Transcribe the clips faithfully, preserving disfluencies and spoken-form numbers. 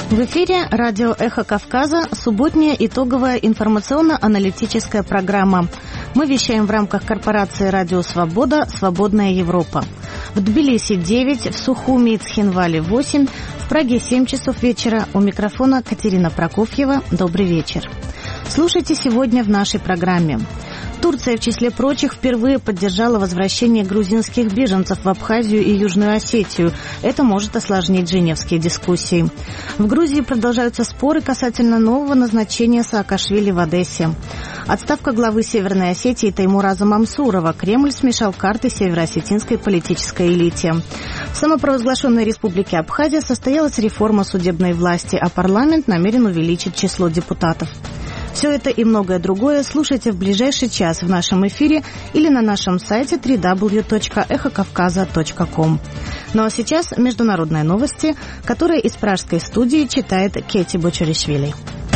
В эфире радио «Эхо Кавказа», субботняя итоговая информационно-аналитическая программа. Мы вещаем в рамках корпорации «Радио Свобода. Свободная Европа». В Тбилиси девять, в Сухуми и Цхинвале восемь, в Праге семь часов вечера. У микрофона Катерина Прокофьева. Добрый вечер. Слушайте сегодня в нашей программе. Турция, в числе прочих, впервые поддержала возвращение грузинских беженцев в Абхазию и Южную Осетию. Это может осложнить женевские дискуссии. В Грузии продолжаются споры касательно нового назначения Саакашвили в Одессе. Отставка главы Северной Осетии Теймураза Мамсурова. Кремль смешал карты североосетинской политической элите. В самопровозглашенной республике Абхазия состоялась реформа судебной власти, а парламент намерен увеличить число депутатов. Все это и многое другое слушайте в ближайший час в нашем эфире или на нашем сайте дабл ю дабл ю дабл ю точка эхо кавказа точка ком. Ну а сейчас международные новости, которые из пражской студии читает Кети Бочаришвили.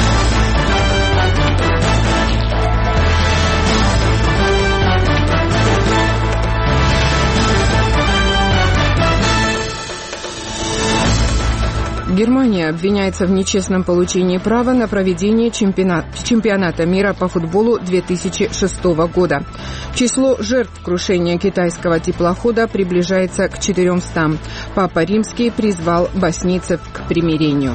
Германия обвиняется в нечестном получении права на проведение чемпионат, чемпионата мира по футболу две тысячи шестого года. Число жертв крушения китайского теплохода приближается к четырёмстам. Папа Римский призвал боснийцев к примирению.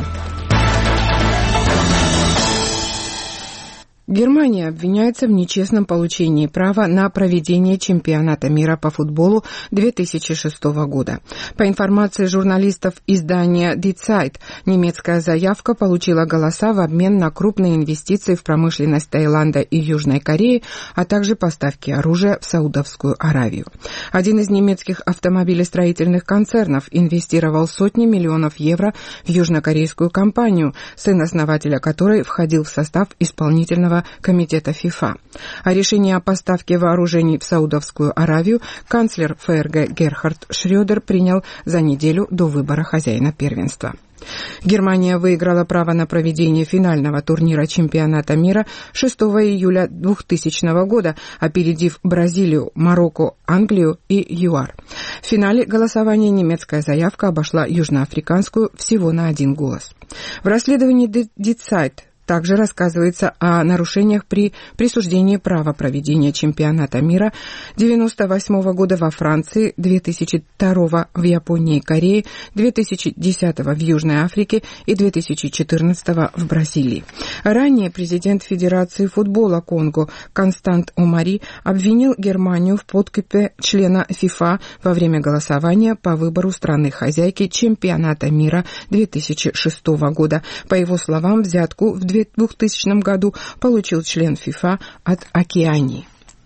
Германия обвиняется в нечестном получении права на проведение чемпионата мира по футболу две тысячи шестого года. По информации журналистов издания Die Zeit, немецкая заявка получила голоса в обмен на крупные инвестиции в промышленность Таиланда и Южной Кореи, а также поставки оружия в Саудовскую Аравию. Один из немецких автомобилестроительных концернов инвестировал сотни миллионов евро в южнокорейскую компанию, сын основателя которой входил в состав исполнительного комитета ФИФА. А решение о поставке вооружений в Саудовскую Аравию канцлер ФРГ Герхард Шрёдер принял за неделю до выбора хозяина первенства. Германия выиграла право на проведение финального турнира чемпионата мира шестого июля двухтысячного года, опередив Бразилию, Марокко, Англию и ЮАР. В финале голосования немецкая заявка обошла южноафриканскую всего на один голос. В расследовании Die Zeit также рассказывается о нарушениях при присуждении права проведения чемпионата мира девяносто восьмого года во Франции, две тысячи второго в Японии и Корее, две тысячи десятого в Южной Африке и две тысячи четырнадцатого в Бразилии. Ранее президент Федерации футбола Конго Констант Омари обвинил Германию в подкупе члена ФИФА во время голосования по выбору страны-хозяйки чемпионата мира две тысячи шестого года. По его словам, взятку в двухтысячном году получил член ФИФА от Океании.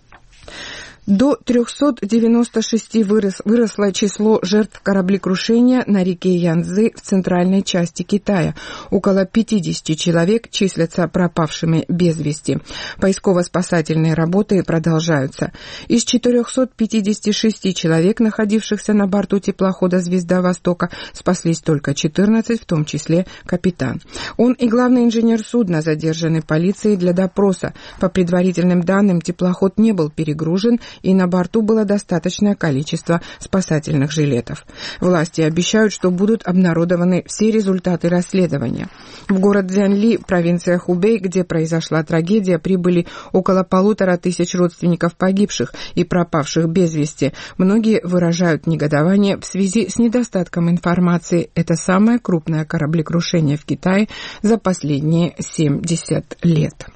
До трёхсот девяноста шести вырос, выросло число жертв кораблекрушения на реке Янцзы в центральной части Китая. Около пятидесяти человек числятся пропавшими без вести. Поисково-спасательные работы продолжаются. Из четырёхсот пятидесяти шести человек, находившихся на борту теплохода «Звезда Востока», спаслись только четырнадцать, в том числе капитан. Он и главный инженер судна задержаны полицией для допроса. По предварительным данным, теплоход не был перегружен, и на борту было достаточное количество спасательных жилетов. Власти обещают, что будут обнародованы все результаты расследования. В город Цзянли, провинция Хубэй, где произошла трагедия, прибыли около полутора тысяч родственников погибших и пропавших без вести. Многие выражают негодование в связи с недостатком информации. Это самое крупное кораблекрушение в Китае за последние семьдесят лет.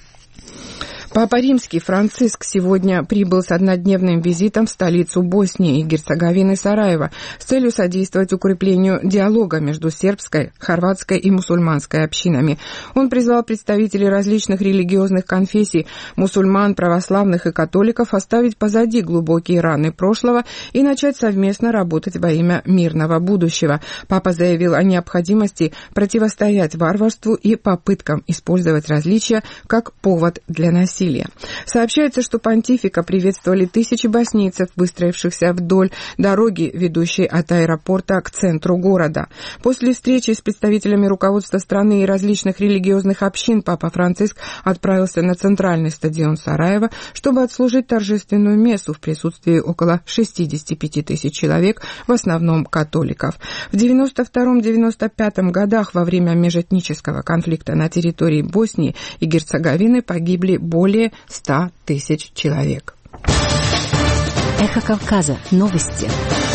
Папа Римский Франциск сегодня прибыл с однодневным визитом в столицу Боснии и Герцеговины Сараево с целью содействовать укреплению диалога между сербской, хорватской и мусульманской общинами. Он призвал представителей различных религиозных конфессий, мусульман, православных и католиков оставить позади глубокие раны прошлого и начать совместно работать во имя мирного будущего. Папа заявил о необходимости противостоять варварству и попыткам использовать различия как повод для насилия. насилия. Сообщается, что понтифика приветствовали тысячи боснийцев, выстроившихся вдоль дороги, ведущей от аэропорта к центру города. После встречи с представителями руководства страны и различных религиозных общин Папа Франциск отправился на центральный стадион Сараево, чтобы отслужить торжественную мессу в присутствии около шестьдесят пять тысяч человек, в основном католиков. В девяносто втором — девяносто пятом годах во время межэтнического конфликта на территории Боснии и Герцеговины погибли более ста тысяч человек. Эхо Кавказа. Новости.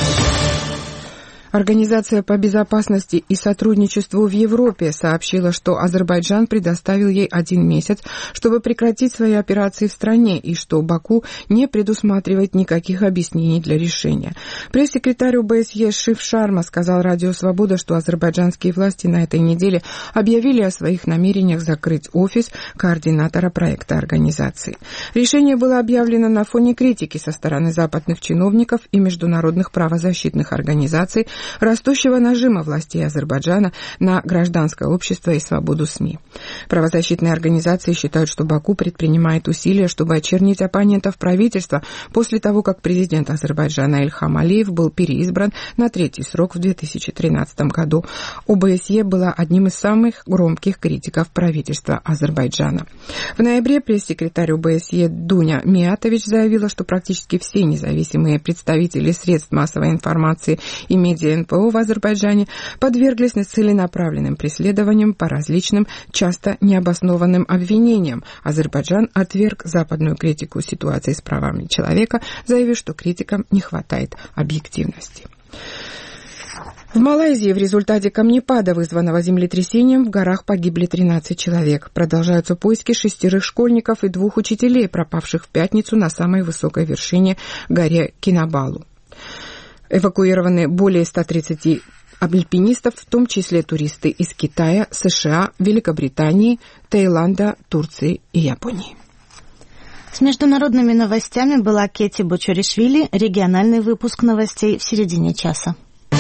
Организация по безопасности и сотрудничеству в Европе сообщила, что Азербайджан предоставил ей один месяц, чтобы прекратить свои операции в стране, и что Баку не предусматривает никаких объяснений для решения. Пресс-секретарь ОБСЕ Шиф Шарма сказал Радио Свобода, что азербайджанские власти на этой неделе объявили о своих намерениях закрыть офис координатора проекта организации. Решение было объявлено на фоне критики со стороны западных чиновников и международных правозащитных организаций, растущего нажима властей Азербайджана на гражданское общество и свободу СМИ. Правозащитные организации считают, что Баку предпринимает усилия, чтобы очернить оппонентов правительства после того, как президент Азербайджана Ильхам Алиев был переизбран на третий срок в две тысячи тринадцатом году. ОБСЕ была одним из самых громких критиков правительства Азербайджана. В ноябре пресс-секретарь ОБСЕ Дуня Миатович заявила, что практически все независимые представители средств массовой информации и медиа эн пэ о в Азербайджане подверглись целенаправленным преследованиям по различным, часто необоснованным обвинениям. Азербайджан отверг западную критику ситуации с правами человека, заявив, что критикам не хватает объективности. В Малайзии в результате камнепада, вызванного землетрясением, в горах погибли тринадцать человек. Продолжаются поиски шестерых школьников и двух учителей, пропавших в пятницу на самой высокой вершине горе Кинабалу. Эвакуированы более ста тридцати альпинистов, в том числе туристы из Китая, США, Великобритании, Таиланда, Турции и Японии. С международными новостями была Кети Бочоришвили. Региональный выпуск новостей в середине часа.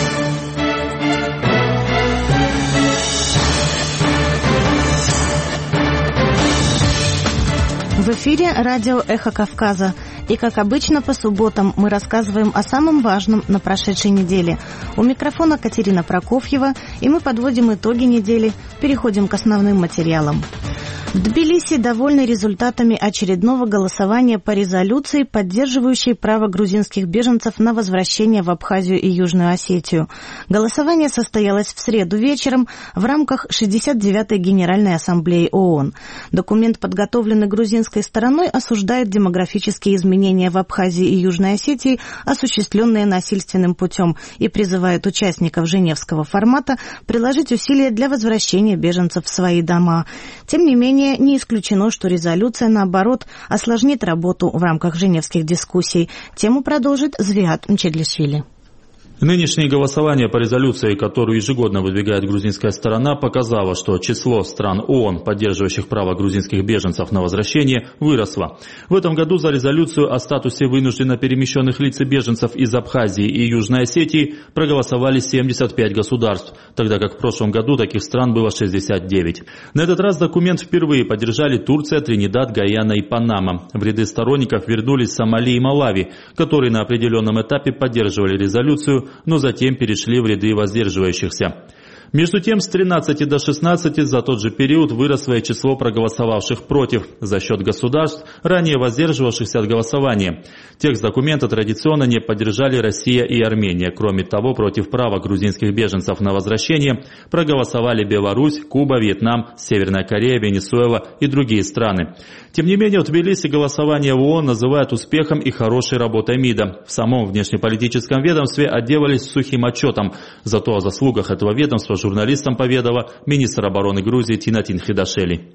В эфире радио «Эхо Кавказа». И, как обычно, по субботам мы рассказываем о самом важном на прошедшей неделе. У микрофона Катерина Прокофьева, и мы подводим итоги недели, переходим к основным материалам. В Тбилиси довольны результатами очередного голосования по резолюции, поддерживающей право грузинских беженцев на возвращение в Абхазию и Южную Осетию. Голосование состоялось в среду вечером в рамках шестьдесят девятой Генеральной Ассамблеи ООН. Документ, подготовленный грузинской стороной, осуждает демографические изменения в Абхазии и Южной Осетии, осуществленные насильственным путем, и призывает участников Женевского формата приложить усилия для возвращения беженцев в свои дома. Тем не менее, не исключено, что резолюция, наоборот, осложнит работу в рамках женевских дискуссий. Тему продолжит Звиат Мчедлишвили. Нынешнее голосование по резолюции, которую ежегодно выдвигает грузинская сторона, показало, что число стран ООН, поддерживающих право грузинских беженцев на возвращение, выросло. В этом году за резолюцию о статусе вынужденно перемещенных лиц и беженцев из Абхазии и Южной Осетии проголосовали семьдесят пять государств, тогда как в прошлом году таких стран было шестьдесят девять. На этот раз документ впервые поддержали Турция, Тринидад, Гайана и Панама. В ряды сторонников вернулись Сомали и Малави, которые на определенном этапе поддерживали резолюцию, но затем перешли в ряды воздерживающихся. Между тем, с тринадцати до шестнадцати за тот же период выросло и число проголосовавших против за счет государств, ранее воздерживавшихся от голосования. Текст документа традиционно не поддержали Россия и Армения. Кроме того, против права грузинских беженцев на возвращение проголосовали Беларусь, Куба, Вьетнам, Северная Корея, Венесуэла и другие страны. Тем не менее, в Тбилиси голосование в ООН называют успехом и хорошей работой МИДа. В самом внешнеполитическом ведомстве отделались сухим отчетом. Зато о заслугах этого ведомства журналистам поведала министр обороны Грузии Тинатин Хидашели.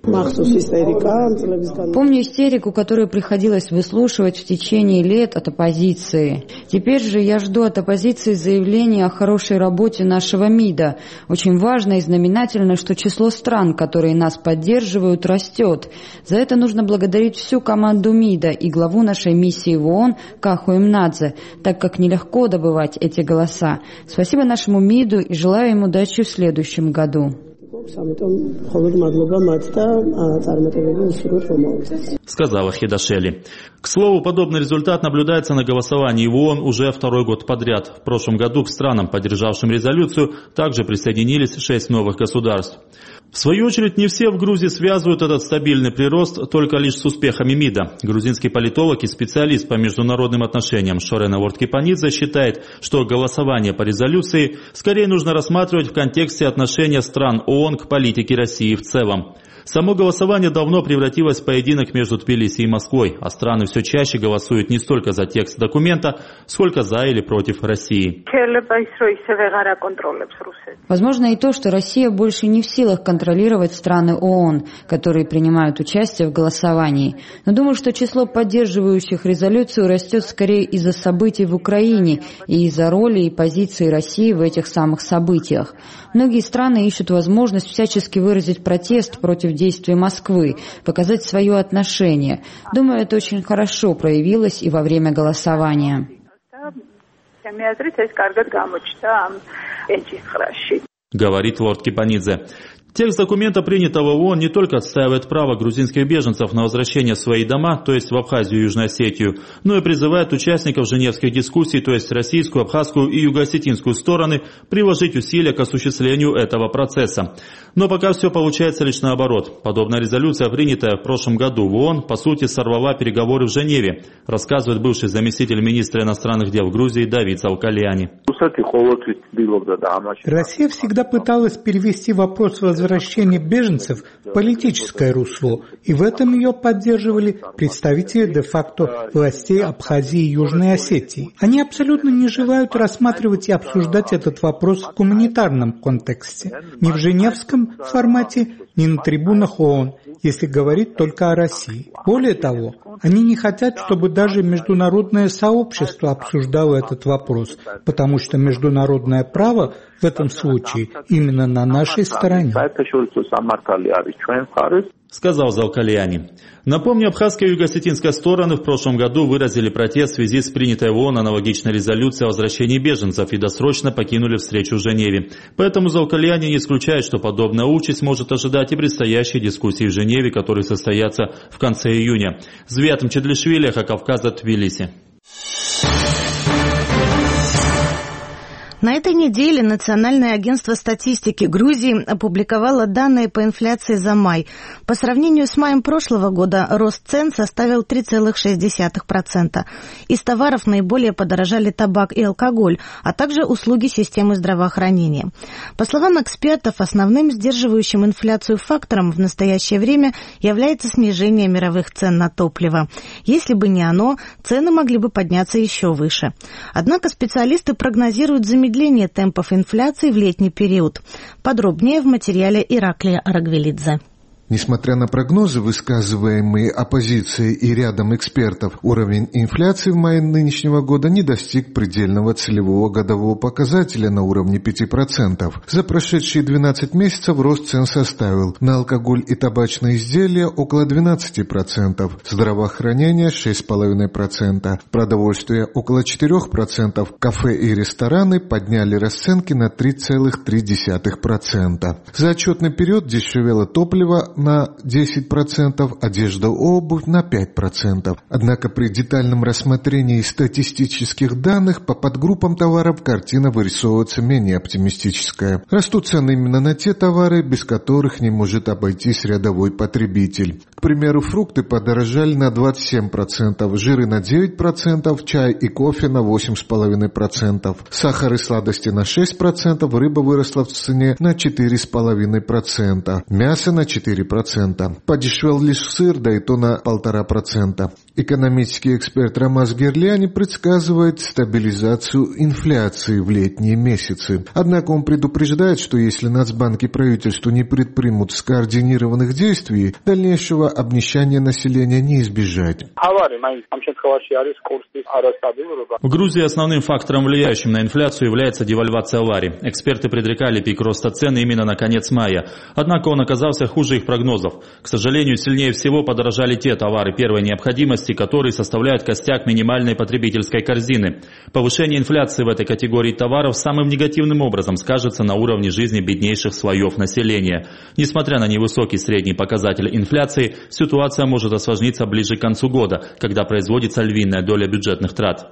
Помню истерику, которую приходилось выслушивать в течение лет от оппозиции. Теперь же я жду от оппозиции заявления о хорошей работе нашего МИДа. Очень важно и знаменательно, что число стран, которые нас поддерживают, растет. За это нужно благодарить всю команду МИДа и главу нашей миссии в ООН Каху Имнадзе, так как нелегко добывать эти голоса. Спасибо нашему МИДу и желаю им удачи в следующем году. сказала Хидашели. К слову, подобный результат наблюдается на голосовании в ООН уже второй год подряд. В прошлом году к странам, поддержавшим резолюцию, также присоединились шесть новых государств. В свою очередь, не все в Грузии связывают этот стабильный прирост только лишь с успехами МИДа. Грузинский политолог и специалист по международным отношениям Шорена Ворткипанидзе считает, что голосование по резолюции скорее нужно рассматривать в контексте отношения стран ООН к политике России в целом. Само голосование давно превратилось в поединок между Тбилиси и Москвой, а страны все чаще голосуют не столько за текст документа, сколько за или против России. Возможно и то, что Россия больше не в силах контролировать страны ООН, которые принимают участие в голосовании. Но думаю, что число поддерживающих резолюцию растет скорее из-за событий в Украине и из-за роли и позиции России в этих самых событиях. Многие страны ищут возможность всячески выразить протест против действий Москвы, показать свое отношение. Думаю, это очень хорошо проявилось и во время голосования. Говорит Ворткипанидзе. Текст документа, принятого в ООН, не только отстаивает право грузинских беженцев на возвращение в свои дома, то есть в Абхазию и Южную Осетию, но и призывает участников женевских дискуссий, то есть российскую, абхазскую и юго-осетинскую стороны, приложить усилия к осуществлению этого процесса. Но пока все получается лишь наоборот. Подобная резолюция, принятая в прошлом году в ООН, по сути сорвала переговоры в Женеве, рассказывает бывший заместитель министра иностранных дел Грузии Давид Заукальяни. Россия всегда пыталась перевести вопрос возвращения беженцев в политическое русло, и в этом ее поддерживали представители де-факто властей Абхазии и Южной Осетии. Они абсолютно не желают рассматривать и обсуждать этот вопрос в гуманитарном контексте, ни в женевском формате, ни на трибунах ООН, если говорить только о России. Более того, они не хотят, чтобы даже международное сообщество обсуждало этот вопрос, потому что международное право в этом случае именно на нашей стороне. Сказал Заукальяни. Напомню, абхазская и юго-осетинская стороны в прошлом году выразили протест в связи с принятой в ООН аналогичной резолюцией о возвращении беженцев и досрочно покинули встречу в Женеве. Поэтому Заукальяни не исключает, что подобная участь может ожидать и предстоящие дискуссии в Женеве, которые состоятся в конце июня. Звят Мчедлишвили, Эхо Кавказа, Тбилиси. На этой неделе Национальное агентство статистики Грузии опубликовало данные по инфляции за май. По сравнению с маем прошлого года рост цен составил три целых шесть десятых процента. Из товаров наиболее подорожали табак и алкоголь, а также услуги системы здравоохранения. По словам экспертов, основным сдерживающим инфляцию фактором в настоящее время является снижение мировых цен на топливо. Если бы не оно, цены могли бы подняться еще выше. Однако специалисты прогнозируют замедление темпов инфляции в летний период. Подробнее в материале Ираклия Арагвелидзе. Несмотря на прогнозы, высказываемые оппозицией и рядом экспертов, уровень инфляции в мае нынешнего года не достиг предельного целевого годового показателя на уровне пяти процентов. За прошедшие двенадцать месяцев рост цен составил на алкоголь и табачные изделия около двенадцати процентов, здравоохранение шесть целых пять десятых процента, продовольствие около четырёх процентов, кафе и рестораны подняли расценки на три целых три десятых процента. За отчетный период дешевело топливо на десять процентов, одежда, обувь на пять процентов. Однако при детальном рассмотрении статистических данных по подгруппам товаров картина вырисовывается менее оптимистическая. Растут цены именно на те товары, без которых не может обойтись рядовой потребитель. К примеру, фрукты подорожали на двадцать семь процентов, жиры на девять процентов, чай и кофе на восемь целых пять десятых процента, сахар и сладости на шесть процентов, рыба выросла в цене на четыре целых пять десятых процента, мясо на четыре процента. Подешевел лишь сыр, да и то на полтора процента. Экономический эксперт Рамаз Герляни предсказывает стабилизацию инфляции в летние месяцы. Однако он предупреждает, что если Нацбанк и правительство не предпримут скоординированных действий, дальнейшего обнищания населения не избежать. В Грузии основным фактором, влияющим на инфляцию, является девальвация лари. Эксперты предрекали пик роста цен именно на конец мая. Однако он оказался хуже их прогнозов. К сожалению, сильнее всего подорожали те товары первой необходимости, которые составляют костяк минимальной потребительской корзины. Повышение инфляции в этой категории товаров самым негативным образом скажется на уровне жизни беднейших слоев населения. Несмотря на невысокий средний показатель инфляции, ситуация может осложниться ближе к концу года, когда производится львиная доля бюджетных трат.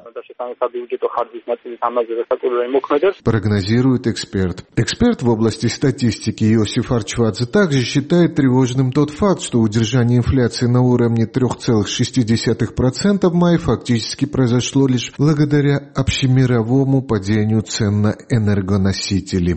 Прогнозирует эксперт. Эксперт в области статистики Иосиф Арчвадзе также считает тревожным тот факт, что удержание инфляции на уровне три целых шесть десятых процента в мае фактически произошло лишь благодаря общемировому падению цен на энергоносители.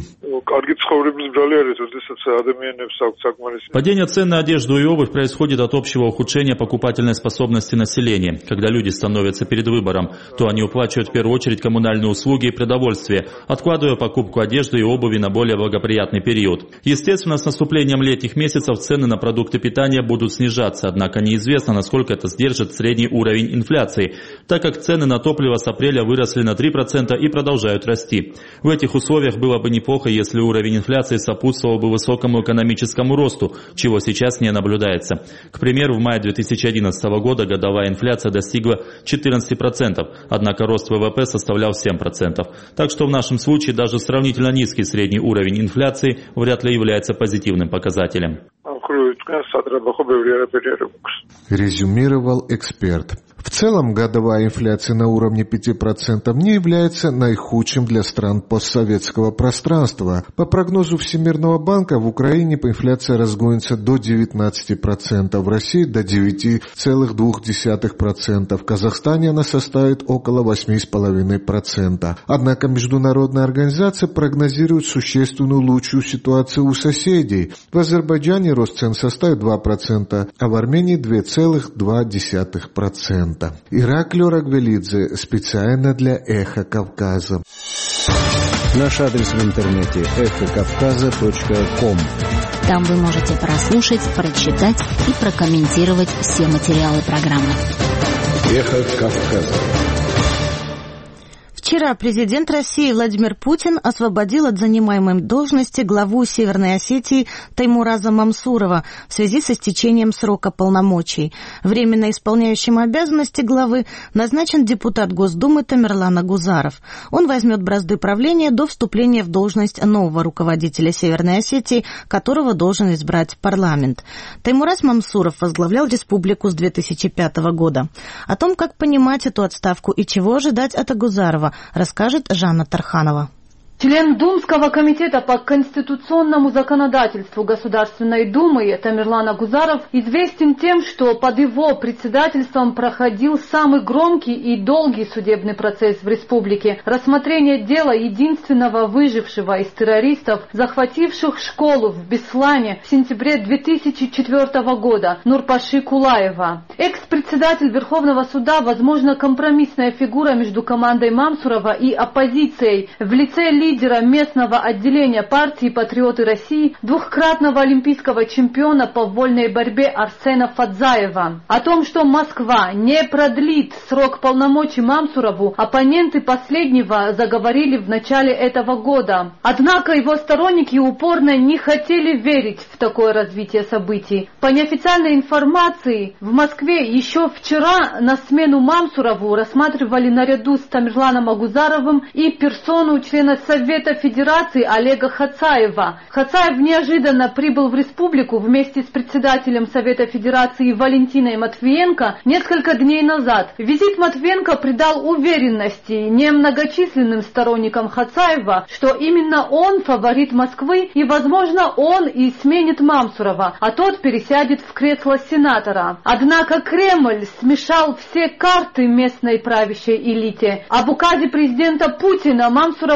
Падение цен на одежду и обувь происходит от общего ухудшения покупательной способности населения. Когда люди становятся перед выбором, то они уплачивают в первую очередь коммунальные услуги и продовольствие, откладывая покупку одежды и обуви на более благоприятный период. Естественно, с наступлением летних месяцев цены на продукты питания будут снижаться, однако неизвестно, насколько это сдержит средний уровень инфляции, так как цены на топливо с апреля выросли на три процента и продолжают расти. В этих условиях было бы неплохо, если уровень инфляции сопутствовал бы высокому экономическому росту, чего сейчас не наблюдается. К примеру, в мае две тысячи одиннадцатого года годовая инфляция достигла четырнадцать процентов, однако рост ВВП составлял семь процентов. Так что в нашем случае даже сравнительно низкий средний уровень инфляции вряд ли является позитивным показателем. Резюмировал эксперт. В целом, годовая инфляция на уровне пяти процентов не является наихудшим для стран постсоветского пространства. По прогнозу Всемирного банка, в Украине инфляция разгонится до девятнадцати процентов, в России до девяти целых двух десятых процента, в Казахстане она составит около восьми целых пяти десятых процента. Однако международная организация прогнозирует существенную лучшую ситуацию у соседей. В Азербайджане рост цен составит два процента, а в Армении два целых два десятых процента. Ираклий Рагвелидзе специально для «Эхо Кавказа». Наш адрес в интернете эхо кавказа точка ком. Там вы можете прослушать, прочитать и прокомментировать все материалы программы. Эхо Кавказа. Вчера президент России Владимир Путин освободил от занимаемой должности главу Северной Осетии Таймураза Мамсурова в связи с истечением срока полномочий. Временно исполняющим обязанности главы назначен депутат Госдумы Тамерлан Агузаров. Он возьмет бразды правления до вступления в должность нового руководителя Северной Осетии, которого должен избрать парламент. Таймураз Мамсуров возглавлял республику с две тысячи пятого года. О том, как понимать эту отставку и чего ожидать от Агузарова, расскажет Жанна Тарханова. Член Думского комитета по конституционному законодательству Государственной Думы Тамерлан Агузаров известен тем, что под его председательством проходил самый громкий и долгий судебный процесс в республике. Рассмотрение дела единственного выжившего из террористов, захвативших школу в Беслане в сентябре две тысячи четвёртого года, Нурпаши Кулаева. Экс-председатель Верховного суда, возможно, компромиссная фигура между командой Мамсурова и оппозицией в лице лидера местного отделения партии «Патриоты России», двухкратного олимпийского чемпиона по вольной борьбе Арсена Фадзаева. О том, что Москва не продлит срок полномочий Мамсурову, оппоненты последнего заговорили в начале этого года. Однако его сторонники упорно не хотели верить в такое развитие событий. По неофициальной информации, в Москве еще вчера на смену Мамсурову рассматривали наряду с Тамерланом Агузаровым и персону члена Совета Федерации Олега Хацаева. Хацаев неожиданно прибыл в республику вместе с председателем Совета Федерации Валентиной Матвиенко несколько дней назад. Визит Матвиенко придал уверенности немногочисленным сторонникам Хацаева, что именно он фаворит Москвы и, возможно, он и сменит Мамсурова, а тот пересядет в кресло сенатора. Однако Кремль смешал все карты местной правящей элите. Об указе президента Путина Мамсуров узнал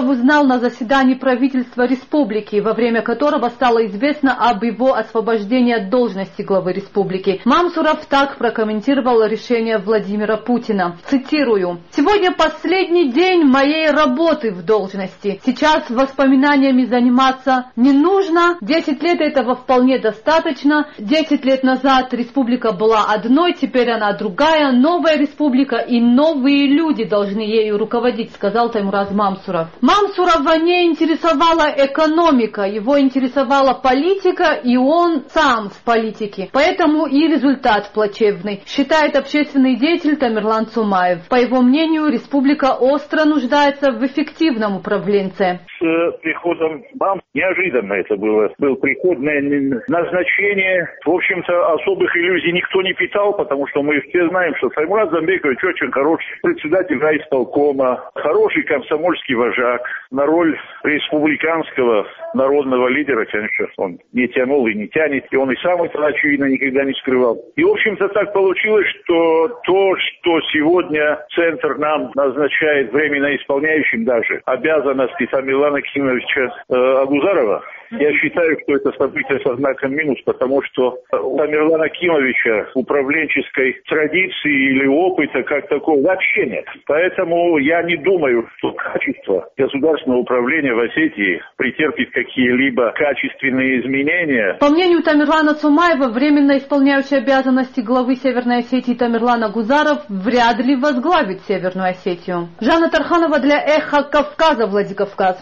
на заседании правительства республики, во время которого стало известно об его освобождении от должности главы республики. Мамсуров так прокомментировал решение Владимира Путина. Цитирую. «Сегодня последний день моей работы в должности. Сейчас воспоминаниями заниматься не нужно. Десять лет этого вполне достаточно. Десять лет назад республика была одной, теперь она другая, новая республика, и новые люди должны ею руководить», сказал Таймураз Мамсуров. Мамсурова не интересовала экономика, его интересовала политика, и он сам в политике. Поэтому и результат плачевный, считает общественный деятель Тамерлан Цумаев. По его мнению, республика остро нуждается в эффективном управленце. С приходом МАМ неожиданно это было. Был приходное назначение. В общем-то, особых иллюзий никто не питал, потому что мы все знаем, что Таймураз Замбекович очень хороший председатель райисполкома, хороший комсомольский вожак. На роль республиканского народного лидера, конечно, он не тянул и не тянет, и он и сам это, очевидно, никогда не скрывал. И, в общем-то, так получилось, что то, что сегодня Центр нам назначает временно исполняющим даже обязанности Тамерлана Кимовича э, Агузарова, я считаю, что это событие со знаком минус, потому что у Тамерлана Кимовича управленческой традиции или опыта как такого вообще нет. Поэтому я не думаю, что качество государственного управления в Осетии претерпит какие-либо качественные изменения. По мнению Тамерлана Цумаева, временно исполняющий обязанности главы Северной Осетии Тамерлан Агузаров вряд ли возглавит Северную Осетию. Жанна Тарханова для Эхо Кавказа, Владикавказ.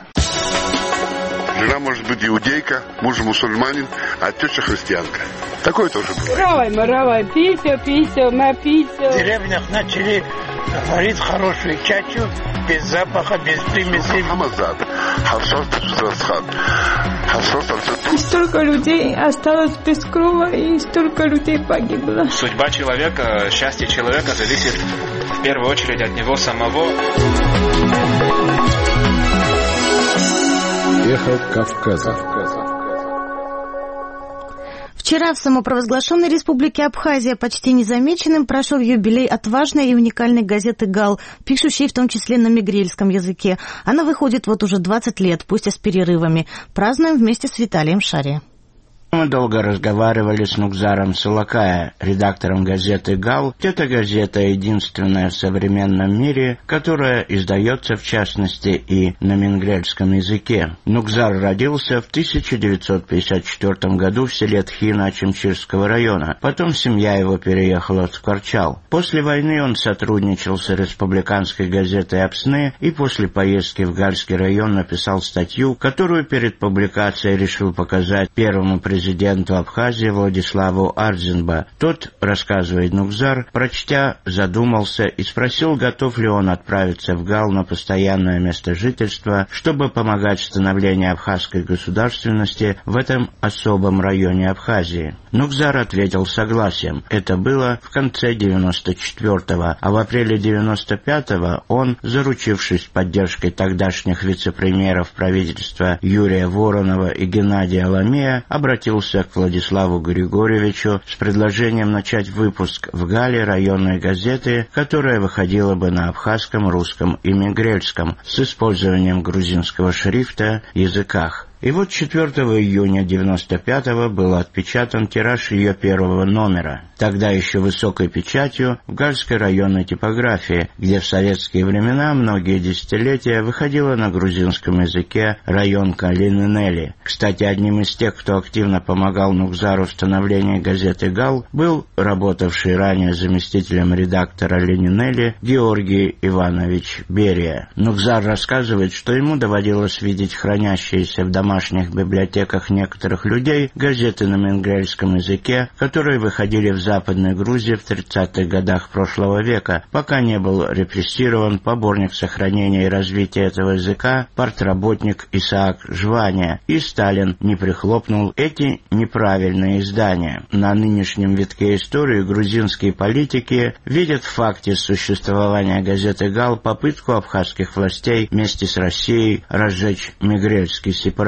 Жена может быть иудейка, муж мусульманин, а теща христианка. Такое тоже бывает. Равай, маравай, писю, писю, ма писю. В деревнях начали варить хорошую чачу, без запаха, без примесей. Хамазад, харсос тапсусрасхан. И столько людей осталось без крова, и столько людей погибло. Судьба человека, счастье человека зависит в первую очередь от него самого. Эхо Кавказа. Вчера в самопровозглашенной республике Абхазия почти незамеченным прошел юбилей отважной и уникальной газеты «Гал», пишущей в том числе на мигрельском языке. Она выходит вот уже двадцать лет, пусть и с перерывами. Празднуем вместе с Виталием Шари. Мы долго разговаривали с Нукзаром Сылакая, редактором газеты «Гал». Эта газета единственная в современном мире, которая издается, в частности, и на мингрельском языке. Нукзар родился в тысяча девятьсот пятьдесят четвёртом году в селе Тхина Чемчирского района. Потом семья его переехала в Скворчал. После войны он сотрудничал с республиканской газетой «Апсны» и после поездки в Гальский район написал статью, которую перед публикацией решил показать первому президенту президенту Абхазии Владиславу Арзенба. Тот, рассказывает Нукзар, прочтя, задумался и спросил, готов ли он отправиться в Гал на постоянное место жительства, чтобы помогать становлению абхазской государственности в этом особом районе Абхазии. Нукзар ответил согласием. Это было в конце девяносто четвёртого, а в апреле девяносто пятого он, заручившись поддержкой тогдашних вице-премьеров правительства Юрия Воронова и Геннадия Ламея, обратился к Владиславу Григорьевичу с предложением начать выпуск в Гале районной газеты, которая выходила бы на абхазском, русском и мигрельском с использованием грузинского шрифта языках. И вот четвёртого июня девяносто пятого был отпечатан тираж ее первого номера, тогда еще высокой печатью в Гальской районной типографии, где в советские времена многие десятилетия выходила на грузинском языке районка Лининели. Кстати, одним из тех, кто активно помогал Нукзару в становлении газеты «Гал», был работавший ранее заместителем редактора Лининели Георгий Иванович Берия. Нукзар рассказывает, что ему доводилось видеть хранящиеся в домашних В домашних библиотеках некоторых людей газеты на мингрельском языке, которые выходили в Западной Грузии в тридцатых годах прошлого века, пока не был репрессирован поборник сохранения и развития этого языка, партработник Исаак Жвания, и Сталин не прихлопнул эти неправильные издания. На нынешнем витке истории грузинские политики видят в факте существования газеты «Гал» попытку абхазских властей вместе с Россией разжечь мигрельский сепаратизм.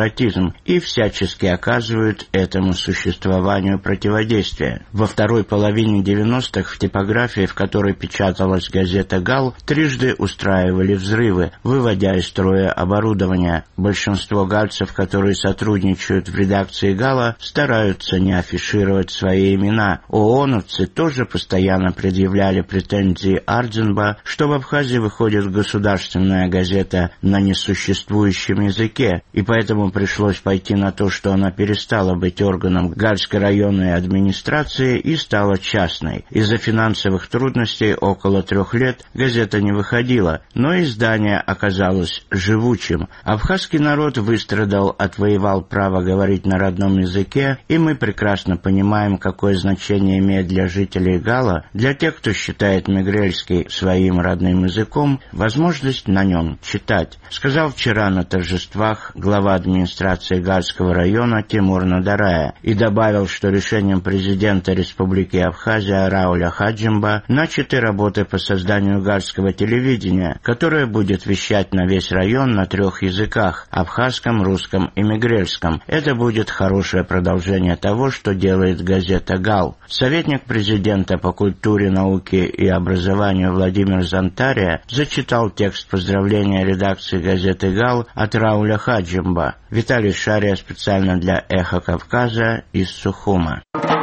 сепаратизм и всячески оказывают этому существованию противодействие. Во второй половине девяностых в типографии, в которой печаталась газета «Гал», трижды устраивали взрывы, выводя из строя оборудование. Большинство гальцев, которые сотрудничают в редакции «Гала», стараются не афишировать свои имена. ООНовцы тоже постоянно предъявляли претензии Ардзинба, что в Абхазии выходит государственная газета на несуществующем языке, и поэтому пришлось пойти на то, что она перестала быть органом Гальской районной администрации и стала частной. Из-за финансовых трудностей около трех лет газета не выходила, но издание оказалось живучим. Абхазский народ выстрадал, отвоевал право говорить на родном языке, и мы прекрасно понимаем, какое значение имеет для жителей Гала, для тех, кто считает мегрельский своим родным языком, возможность на нем читать, сказал вчера на торжествах глава администрации Гальского района Тимур Надарая, и добавил, что решением президента Республики Абхазия Рауля Хаджимба начаты работы по созданию гальского телевидения, которое будет вещать на весь район на трех языках – абхазском, русском и мегрельском. Это будет хорошее продолжение того, что делает газета «Гал». Советник президента по культуре, науке и образованию Владимир Зантария зачитал текст поздравления редакции газеты «Гал» от Рауля Хаджимба. Виталий Шария специально для «Эхо Кавказа» из Сухума.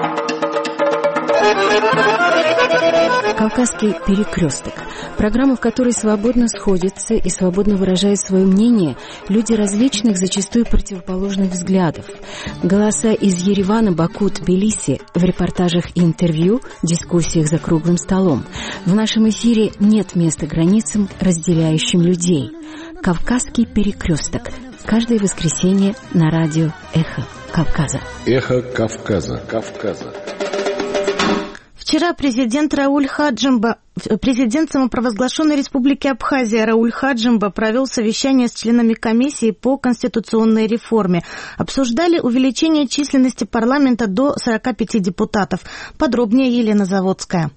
«Кавказский перекресток» – программа, в которой свободно сходятся и свободно выражают свое мнение люди различных, зачастую противоположных взглядов. Голоса из Еревана, Баку, Тбилиси в репортажах и интервью, дискуссиях за круглым столом. В нашем эфире нет места границам, разделяющим людей. «Кавказский перекресток» – каждое воскресенье на радио «Эхо Кавказа». «Эхо Кавказа». Кавказа. Вчера президент Рауль Хаджимба, президент самопровозглашенной Республики Абхазия Рауль Хаджимба провел совещание с членами комиссии по конституционной реформе. Обсуждали увеличение численности парламента до сорока пяти депутатов. Подробнее Елена Заводская.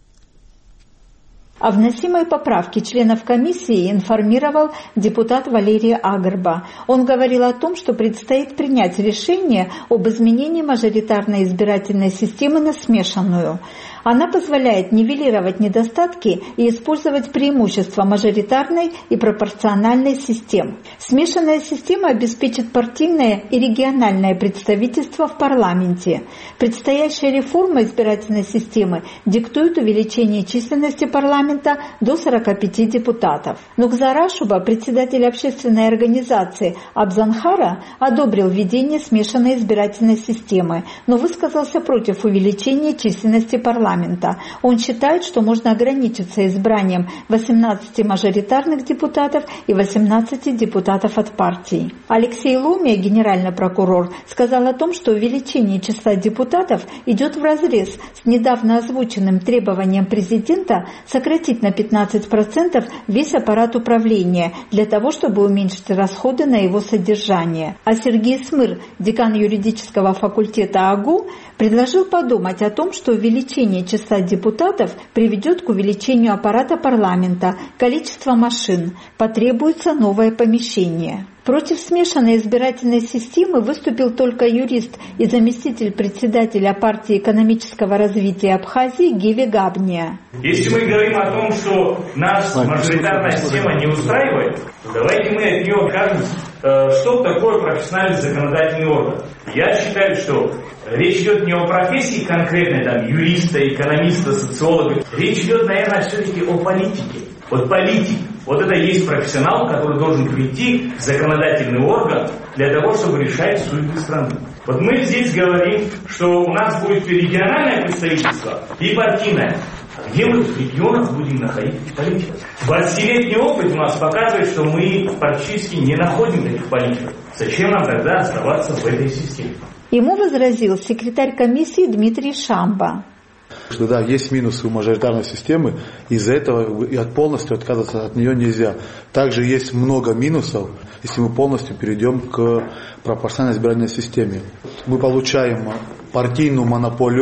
О вносимой поправке членов комиссии информировал депутат Валерий Агарба. Он говорил о том, что предстоит принять решение об изменении мажоритарной избирательной системы на смешанную. Она позволяет нивелировать недостатки и использовать преимущества мажоритарной и пропорциональной систем. Смешанная система обеспечит партийное и региональное представительство в парламенте. Предстоящая реформа избирательной системы диктует увеличение численности парламента до сорока пяти депутатов. Нукзар Ашуба, председатель общественной организации Абзанхара, одобрил введение смешанной избирательной системы, но высказался против увеличения численности парламента. Он считает, что можно ограничиться избранием восемнадцати мажоритарных депутатов и восемнадцати депутатов от партий. Алексей Ломия, генеральный прокурор, сказал о том, что увеличение числа депутатов идет вразрез с недавно озвученным требованием президента сократить на пятнадцать процентов весь аппарат управления для того, чтобы уменьшить расходы на его содержание. А Сергей Смыр, декан юридического факультета АГУ, предложил подумать о том, что увеличение числа депутатов приведет к увеличению аппарата парламента, количества машин, потребуется новое помещение. Против смешанной избирательной системы выступил только юрист и заместитель председателя партии экономического развития Абхазии Геви Габния. Если мы говорим о том, что нас мажоритарная система не устраивает, то давайте мы от нее откажемся. Что такое профессиональный законодательный орган? Я считаю, что речь идет не о профессии конкретной, там, юриста, экономиста, социолога. Речь идет, наверное, все-таки о политике. Вот политик, вот это и есть профессионал, который должен прийти в законодательный орган для того, чтобы решать судьбы страны. Вот мы здесь говорим, что у нас будет региональное представительство и партийное. А где мы в регионах будем находить политиков? двадцатилетний опыт у нас показывает, что мы практически не находим таких политиков. Зачем нам тогда оставаться в этой системе? Ему возразил секретарь комиссии Дмитрий Шамба. Что да, есть минусы у мажоритарной системы, из-за этого и от полностью отказываться от нее нельзя. Также есть много минусов, если мы полностью перейдем к пропорциональной избирательной системе. Мы получаем партийную монополию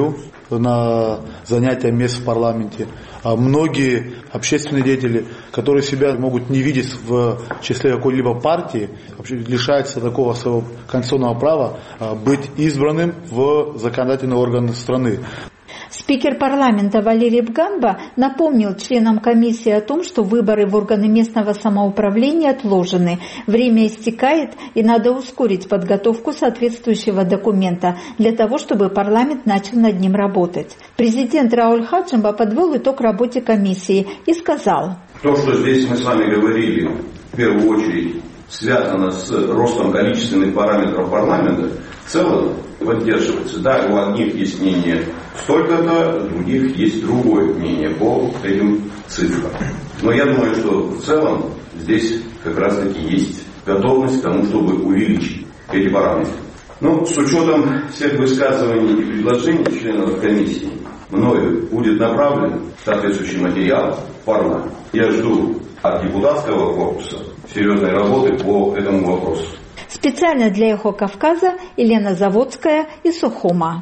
на занятия мест в парламенте. А многие общественные деятели, которые себя могут не видеть в числе какой-либо партии, лишаются такого своего конституционного права быть избранным в законодательный орган страны. Спикер парламента Валерий Бгамба напомнил членам комиссии о том, что выборы в органы местного самоуправления отложены. Время истекает, и надо ускорить подготовку соответствующего документа для того, чтобы парламент начал над ним работать. Президент Рауль Хаджимба подвел итог работе комиссии и сказал: То, что здесь мы с вами говорили, в первую очередь связано с ростом количественных параметров парламента, в целом поддерживается. Да, у одних есть мнение столько-то, у других есть другое мнение по этим цифрам. Но я думаю, что в целом здесь как раз-таки есть готовность к тому, чтобы увеличить эти параметры. Ну, с учетом всех высказываний и предложений членов комиссии, мною будет направлен соответствующий материал в парламент. Я жду от депутатского корпуса серьезной работы по этому вопросу. Специально для «Эхо Кавказа» Елена Заводская из Сухума.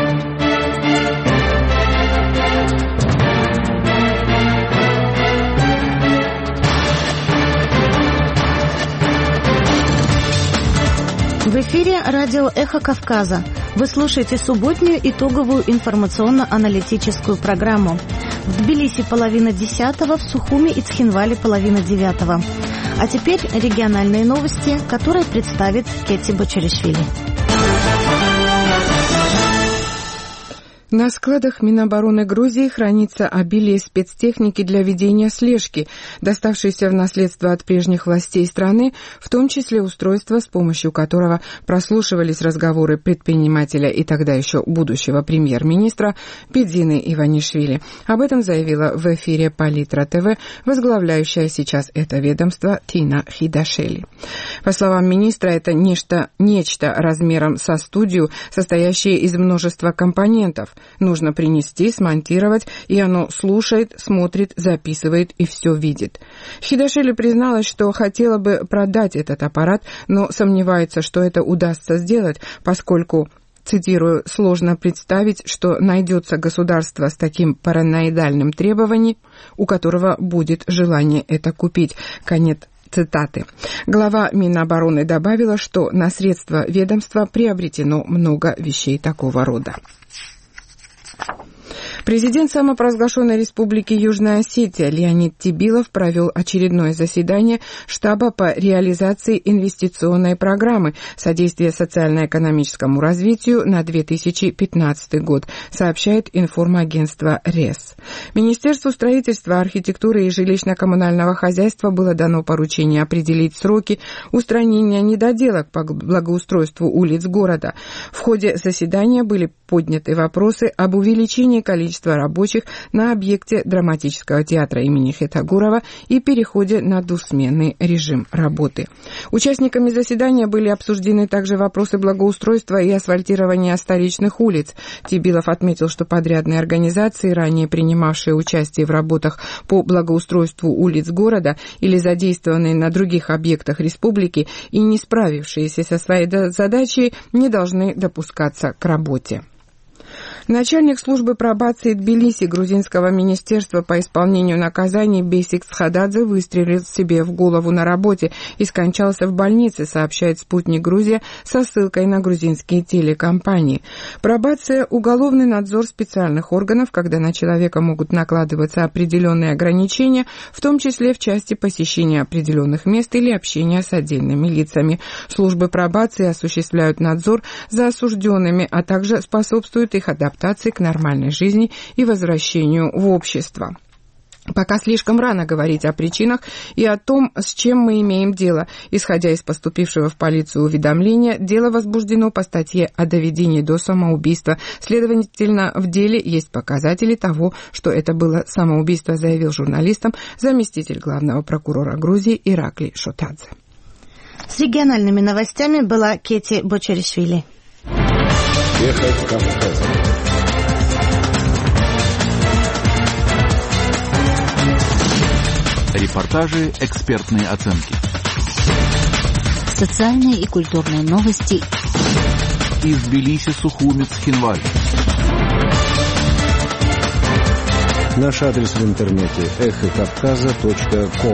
В эфире радио «Эхо Кавказа». Вы слушаете субботнюю итоговую информационно-аналитическую программу. В Тбилиси половина десятого, в Сухуме и Цхинвале половина девятого. А теперь региональные новости, которые представит Кетти Бочаришвили. На складах Минобороны Грузии хранится обилие спецтехники для ведения слежки, доставшейся в наследство от прежних властей страны, в том числе устройство, с помощью которого прослушивались разговоры предпринимателя и тогда еще будущего премьер-министра Бидзины Иванишвили. Об этом заявила в эфире Политра ТВ возглавляющая сейчас это ведомство Тина Хидашели. По словам министра, это нечто, нечто размером со студию, состоящее из множества компонентов. Нужно принести, смонтировать, и оно слушает, смотрит, записывает и все видит. Хидашели призналась, что хотела бы продать этот аппарат, но сомневается, что это удастся сделать, поскольку, цитирую, «сложно представить, что найдется государство с таким параноидальным требованием, у которого будет желание это купить». Конец цитаты. Глава Минобороны добавила, что на средства ведомства приобретено много вещей такого рода. Президент самопровозглашенной республики Южная Осетия Леонид Тибилов провел очередное заседание штаба по реализации инвестиционной программы «Содействие социально-экономическому развитию» на две тысячи пятнадцатый год, сообщает информагентство РЕС. Министерству строительства, архитектуры и жилищно-коммунального хозяйства было дано поручение определить сроки устранения недоделок по благоустройству улиц города. В ходе заседания были подняты вопросы об увеличении количества рабочих на объекте драматического театра имени Хетагурова и переходе на двусменный режим работы. Участниками заседания были обсуждены также вопросы благоустройства и асфальтирования столичных улиц. Тибилов отметил, что подрядные организации, ранее принимавшие участие в работах по благоустройству улиц города или задействованные на других объектах республики и не справившиеся со своей задачей, не должны допускаться к работе. Начальник службы пробации Тбилиси грузинского министерства по исполнению наказаний Бесик Схададзе выстрелил себе в голову на работе и скончался в больнице, сообщает «Спутник Грузия» со ссылкой на грузинские телекомпании. Пробация – уголовный надзор специальных органов, когда на человека могут накладываться определенные ограничения, в том числе в части посещения определенных мест или общения с отдельными лицами. Службы пробации осуществляют надзор за осужденными, а также способствуют их адаптации к нормальной жизни и возвращению в общество. Пока слишком рано говорить о причинах и о том, с чем мы имеем дело. Исходя из поступившего в полицию уведомления, дело возбуждено по статье о доведении до самоубийства. Следовательно, в деле есть показатели того, что это было самоубийство, заявил журналистам заместитель главного прокурора Грузии Иракли Шотадзе. С региональными новостями была Кетти Бочаришвили. Эхо Кавказа. Репортажи, экспертные оценки. Социальные и культурные новости. Из Тбилиси, Сухуми, Цхинвали. Наш адрес в интернете эхо кавказа точка ком.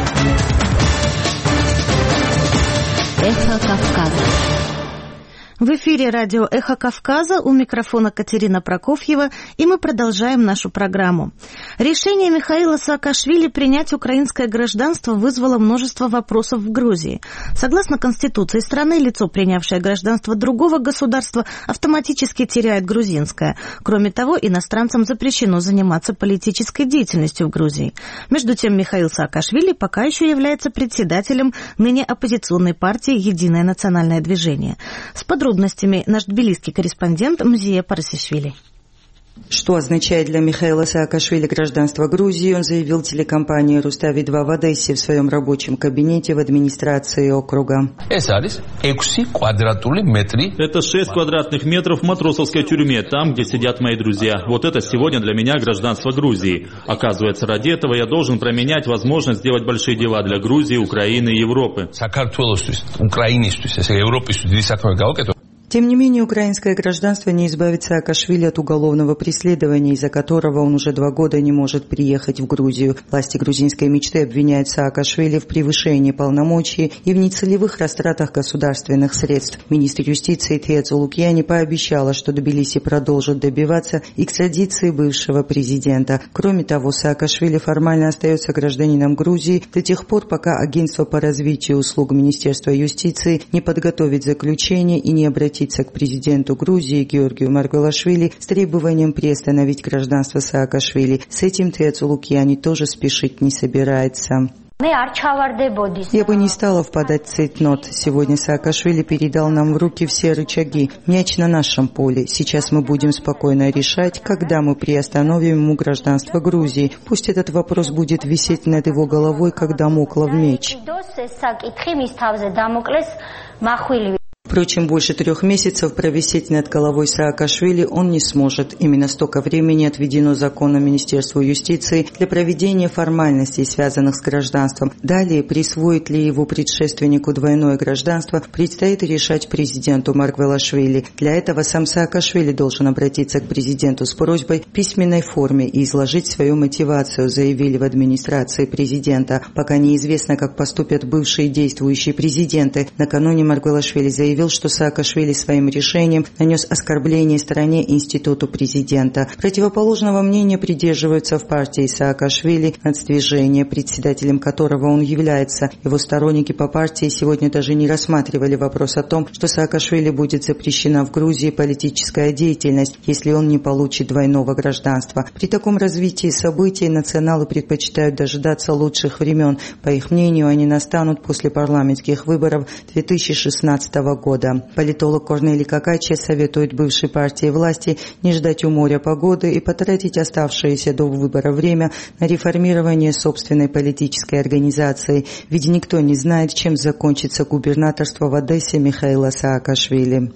Эхо Кавказа. В эфире радио «Эхо Кавказа», у микрофона Катерина Прокофьева, и мы продолжаем нашу программу. Решение Михаила Саакашвили принять украинское гражданство вызвало множество вопросов в Грузии. Согласно Конституции страны, лицо, принявшее гражданство другого государства, автоматически теряет грузинское. Кроме того, иностранцам запрещено заниматься политической деятельностью в Грузии. Между тем, Михаил Саакашвили пока еще является председателем ныне оппозиционной партии «Единое национальное движение». С подробностями наш тбилисский корреспондент Мзия Парасишвили. Что означает для Михаила Саакашвили гражданство Грузии, он заявил телекомпании «Рустави два» в Одессе в своем рабочем кабинете в администрации округа. Это шесть квадратных метров в матросовской тюрьме, там, где сидят мои друзья. Вот это сегодня для меня гражданство Грузии. Оказывается, ради этого я должен променять возможность сделать большие дела для Грузии, Украины и Европы. Тем не менее, украинское гражданство не избавит Саакашвили от уголовного преследования, из-за которого он уже два года не может приехать в Грузию. Власти грузинской мечты обвиняют Саакашвили в превышении полномочий и в нецелевых растратах государственных средств. Министр юстиции Тиецу Лукьяни пообещала, что Тбилиси продолжит добиваться экстрадиции бывшего президента. Кроме того, Саакашвили формально остается гражданином Грузии до тех пор, пока Агентство по развитию услуг Министерства юстиции не подготовит заключение и не обратится к президенту Грузии Георгию Маргвелашвили с требованием приостановить гражданство Саакашвили. С этим Тиецу Лукьяни тоже спешить не собирается. Я бы не стала впадать в цейтнот. Сегодня Саакашвили передал нам в руки все рычаги. Мяч на нашем поле. Сейчас мы будем спокойно решать, когда мы приостановим ему гражданство Грузии. Пусть этот вопрос будет висеть над его головой, как дамоклов меч. Впрочем, больше трех месяцев провисеть над головой Саакашвили он не сможет. Именно столько времени отведено законом Министерству юстиции для проведения формальностей, связанных с гражданством. Далее, присвоит ли его предшественнику двойное гражданство, предстоит решать президенту Маргвелашвили. Для этого сам Саакашвили должен обратиться к президенту с просьбой в письменной форме и изложить свою мотивацию, заявили в администрации президента. Пока неизвестно, как поступят бывшие действующие президенты. Накануне Маргвелашвили заявил, что Саакашвили своим решением нанес оскорбление стране и институту президента. Противоположного мнения придерживаются в партии Саакашвили нацдвижение, председателем которого он является. Его сторонники по партии сегодня даже не рассматривали вопрос о том, что Саакашвили будет запрещена в Грузии политическая деятельность, если он не получит двойного гражданства. При таком развитии событий националы предпочитают дожидаться лучших времен. По их мнению, они настанут после парламентских выборов две тысячи шестнадцатого года. Политолог Корнелий Какачи советует бывшей партии власти не ждать у моря погоды и потратить оставшееся до выбора время на реформирование собственной политической организации, ведь никто не знает, чем закончится губернаторство в Одессе Михаила Саакашвили.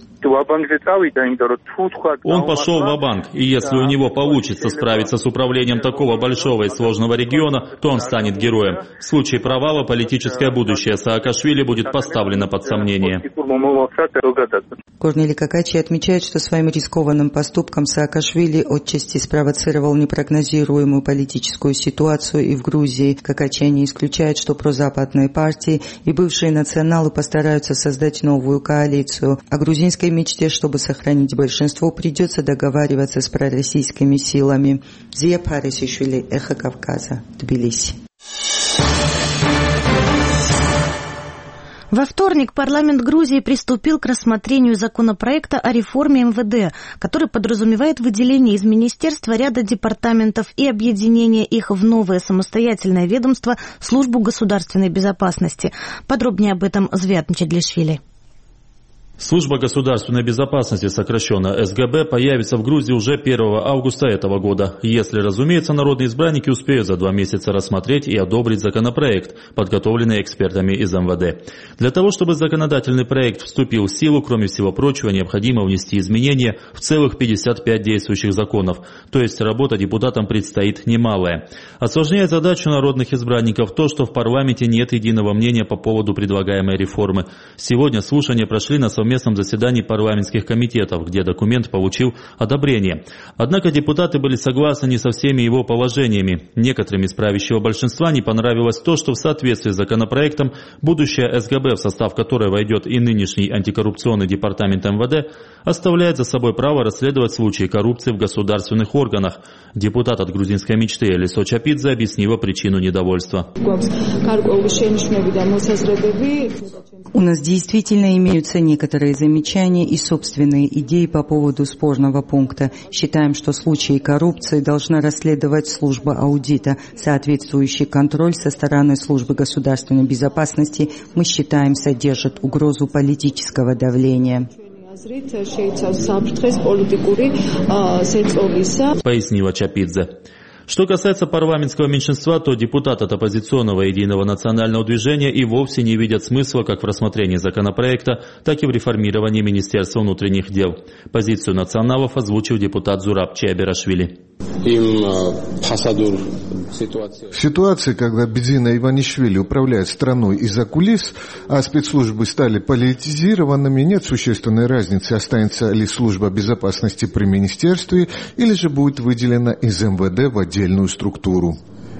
Он пошел ва-банк, и если у него получится справиться с управлением такого большого и сложного региона, то он станет героем. В случае провала политическое будущее Саакашвили будет поставлено под сомнение. Корнелий Какачи отмечает, что своим рискованным поступком Саакашвили отчасти спровоцировал непрогнозируемую политическую ситуацию и в Грузии. Какачи не исключает, что прозападные партии и бывшие националы постараются создать новую коалицию. О грузинской мечте, чтобы сохранить большинство, придется договариваться с пророссийскими силами. Зия Парасишвили, Эхо Кавказа, Тбилиси. Во вторник парламент Грузии приступил к рассмотрению законопроекта о реформе эм вэ дэ, который подразумевает выделение из министерства ряда департаментов и объединение их в новое самостоятельное ведомство Службу государственной безопасности. Подробнее об этом Звят Мчедлишвили. Служба государственной безопасности, сокращенно эс гэ бэ, появится в Грузии уже первого августа этого года, если, разумеется, народные избранники успеют за два месяца рассмотреть и одобрить законопроект, подготовленный экспертами из эм вэ дэ. Для того, чтобы законодательный проект вступил в силу, кроме всего прочего, необходимо внести изменения в целых пятьдесят пять действующих законов, то есть работа депутатам предстоит немалая. Осложняет задачу народных избранников то, что в парламенте нет единого мнения по поводу предлагаемой реформы. Сегодня слушания прошли на совместном совместном заседании парламентских комитетов, где документ получил одобрение. Однако депутаты были согласны не со всеми его положениями. Некоторым из правящего большинства не понравилось то, что в соответствии с законопроектом будущая СГБ, в состав которой войдет и нынешний антикоррупционный департамент эм вэ дэ, оставляет за собой право расследовать случаи коррупции в государственных органах. Депутат от грузинской мечты Элисо Чапидзе объяснила причину недовольства. У нас действительно имеются некоторые замечания и собственные идеи по поводу спорного пункта. Считаем, что случаи коррупции должна расследовать служба аудита. Соответствующий контроль со стороны службы государственной безопасности, мы считаем, содержит угрозу политического давления. Пояснила Чапидзе. Что касается парламентского меньшинства, то депутаты от оппозиционного единого национального движения и вовсе не видят смысла как в рассмотрении законопроекта, так и в реформировании Министерства внутренних дел. Позицию националов озвучил депутат Зураб Чиаберашвили. В ситуации, когда Бедзина Иванишвили управляет страной из-за кулис, а спецслужбы стали политизированными, нет существенной разницы, останется ли служба безопасности при министерстве или же будет выделена из эм вэ дэ в отдельную структуру.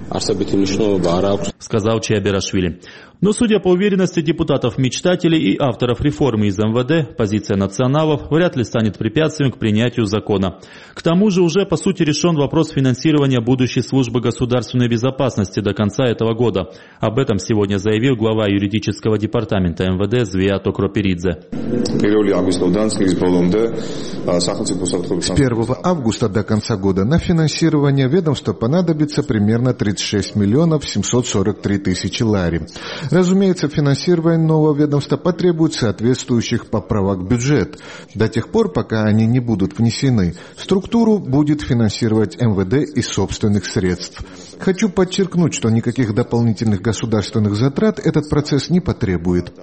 Сказал Чиаберашвили. Но, судя по уверенности депутатов-мечтателей и авторов реформы из эм вэ дэ, позиция националов вряд ли станет препятствием к принятию закона. К тому же уже, по сути, решен вопрос финансирования будущей службы государственной безопасности до конца этого года. Об этом сегодня заявил глава юридического департамента эм вэ дэ Звиато Кроперидзе. С первого августа до конца года на финансирование ведомства понадобится примерно тридцать шесть миллионов семьсот сорок три тысячи лари. Разумеется, финансирование нового ведомства потребует соответствующих поправок в бюджет. До тех пор, пока они не будут внесены, структуру будет финансировать эм вэ дэ из собственных средств. Хочу подчеркнуть, что никаких дополнительных государственных затрат этот процесс не потребует.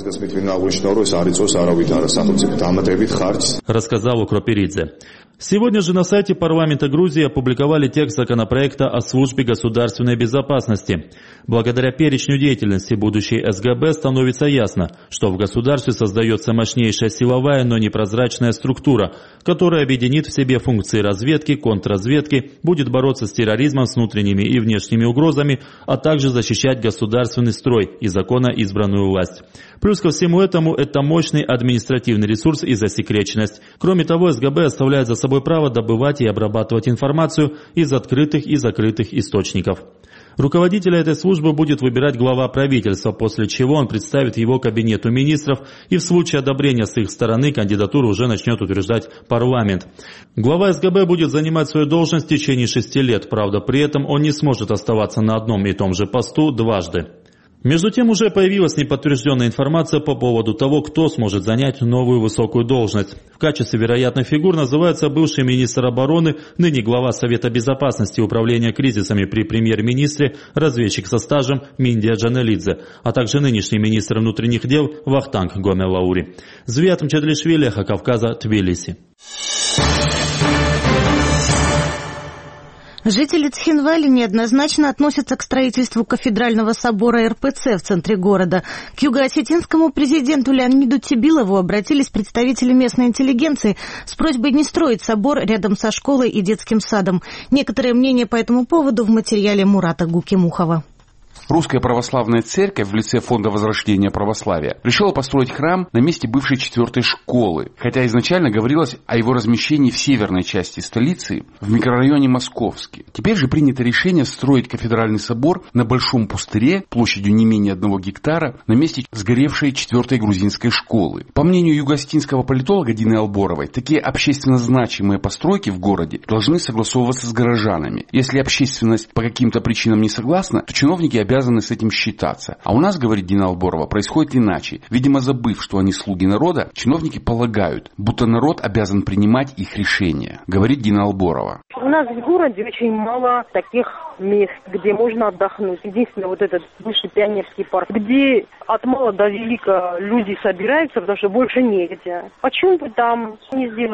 Рассказал Кроперидзе. Сегодня же на сайте парламента Грузии опубликовали текст законопроекта о службе государственной безопасности. Благодаря перечню деятельности будущей эс гэ бэ становится ясно, что в государстве создается мощнейшая силовая, но непрозрачная структура, которая объединит в себе функции разведки, контрразведки, будет бороться с терроризмом, с внутренними и внешними угрозами, а также защищать государственный строй и законно избранную власть. Плюс ко всему этому, это мощный административный ресурс и засекреченность. Кроме того, эс гэ бэ оставляет за собой право добывать и обрабатывать информацию из открытых и закрытых источников. Руководителя этой службы будет выбирать глава правительства, после чего он представит его кабинету министров, и в случае одобрения с их стороны кандидатуру уже начнет утверждать парламент. Глава эс гэ бэ будет занимать свою должность в течение шести лет, правда, при этом он не сможет оставаться на одном и том же посту дважды. Между тем уже появилась неподтвержденная информация по поводу того, кто сможет занять новую высокую должность. В качестве вероятных фигур называется бывший министр обороны, ныне глава Совета безопасности и управления кризисами при премьер-министре, разведчик со стажем Миндия Джанелидзе, а также нынешний министр внутренних дел Вахтанг Гомелаури. Звиат Мчедлишвили, Эхо Кавказа, Тбилиси. Жители Цхинвали неоднозначно относятся к строительству кафедрального собора эр пэ цэ в центре города. К югоосетинскому президенту Леониду Тибилову обратились представители местной интеллигенции с просьбой не строить собор рядом со школой и детским садом. Некоторые мнения по этому поводу в материале Мурата Гукимухова. Русская православная церковь в лице Фонда возрождения православия решила построить храм на месте бывшей четвертой школы, хотя изначально говорилось о его размещении в северной части столицы, в микрорайоне Московский. Теперь же принято решение строить кафедральный собор на большом пустыре площадью не менее одного гектара на месте сгоревшей четвертой грузинской школы. По мнению югоосетинского политолога Дины Алборовой, такие общественно значимые постройки в городе должны согласовываться с горожанами. Если общественность по каким-то причинам не согласна, то чиновники обязаны обязаны с этим считаться. А у нас, говорит Дина Алборова, происходит иначе. Видимо, забыв, что они слуги народа, чиновники полагают, будто народ обязан принимать их решения, говорит Дина Алборова. У нас в городе очень мало таких мест, где можно отдохнуть. Единственное, вот этот бывший пионерский парк, где от мала до велика люди собираются, потому что больше негде. Почему бы там не сделать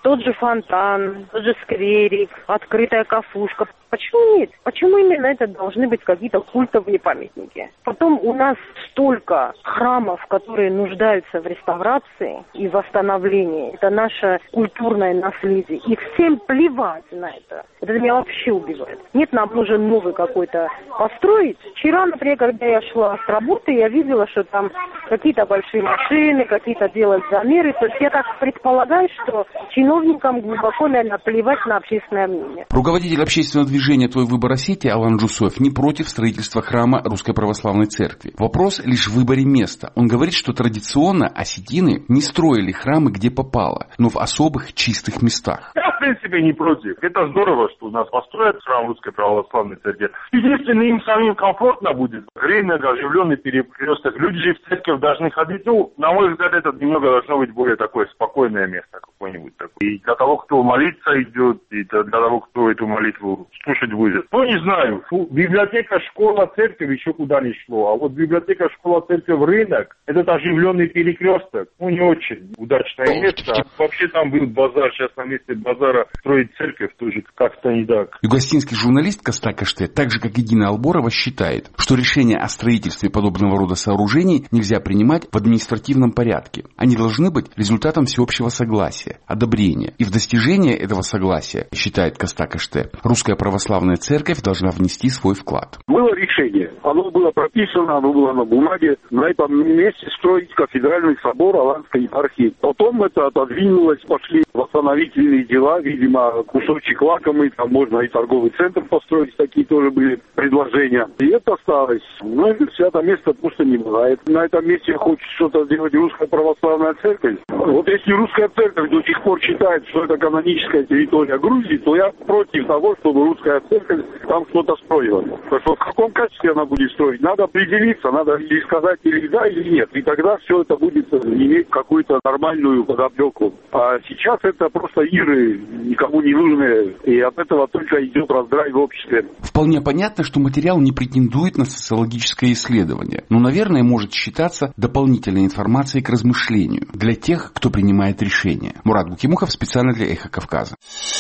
Тот же фонтан, тот же скверик, открытая кафушка. Почему нет? Почему именно это должны быть какие-то культовые памятники? Потом у нас столько храмов, которые нуждаются в реставрации и восстановлении. Это наше культурное наследие. И всем плевать на это. Это меня вообще убивает. Нет, нам нужен новый какой-то построить. Вчера, например, когда я шла с работы, я видела, что там какие-то большие машины, какие-то делают замеры. То есть я так предполагаю, что чиновникам глубоко, наверное, плевать на общественное мнение. Руководитель общественного движения «Твой выбор Осетии» Алан Джусоев не против строительства храма Русской Православной Церкви. Вопрос лишь в выборе места. Он говорит, что традиционно осетины не строили храмы где попало, но в особых чистых местах. Я, в принципе, не против. Это здорово, что у нас построят храм Русской Православной Церкви. Единственное, им самим комфортно будет. Рынок, оживленный перекресток. Люди же в церковь должны ходить. Ну, на мой взгляд, это немного должно быть более такое спокойное место какое-нибудь такое. И для того, кто молиться идет, и для того, кто эту молитву слушать будет. Ну, не знаю. Фу, библиотека, школа, церковь еще куда не шло. А вот библиотека, школа, церковь, рынок, этот оживленный перекресток, ну, не очень удачное место. Вообще там был базар. Сейчас на месте базара строить церковь тоже как-то не так. Югостинский журналист Костак Аште, так же как и Дина Алборова, считает, что решение о строительстве подобного рода сооружений нельзя принимать в административном порядке. Они должны быть результатом всеобщего согласия, одобрения. И в достижение этого согласия, считает Костак Аште, Русская Православная Церковь должна внести свой вклад. Было решение. Оно было прописано, оно было на бумаге. На этом месте строить кафедральный собор Аланской епархии. Потом это отодвинулось, пошли восстановительные дела. Видимо, кусочек лакомый, там можно и торговый центр построить. Такие тоже были предложения. И это осталось. Но это место просто не бывает. На этом месте хочет что-то сделать Русская Православная Церковь. Вот если Русская Церковь до сих пор считает, что это каноническая территория Грузии, то я против того, чтобы Русская Церковь там что-то строила. Потому что в каком качестве она будет строить? Надо определиться, надо или сказать или да, или нет. И тогда все это будет иметь какую-то нормальную подоплеку. А сейчас это просто игры, никому не нужные, и от этого только идет раздрай в обществе. Вполне понятно, что материал не претендует на социологическое исследование, но, наверное, может считаться дополнительной информацией к размышлению для тех, кто принимает решения. Мурат Гукимухов специально для «Эхо Кавказа».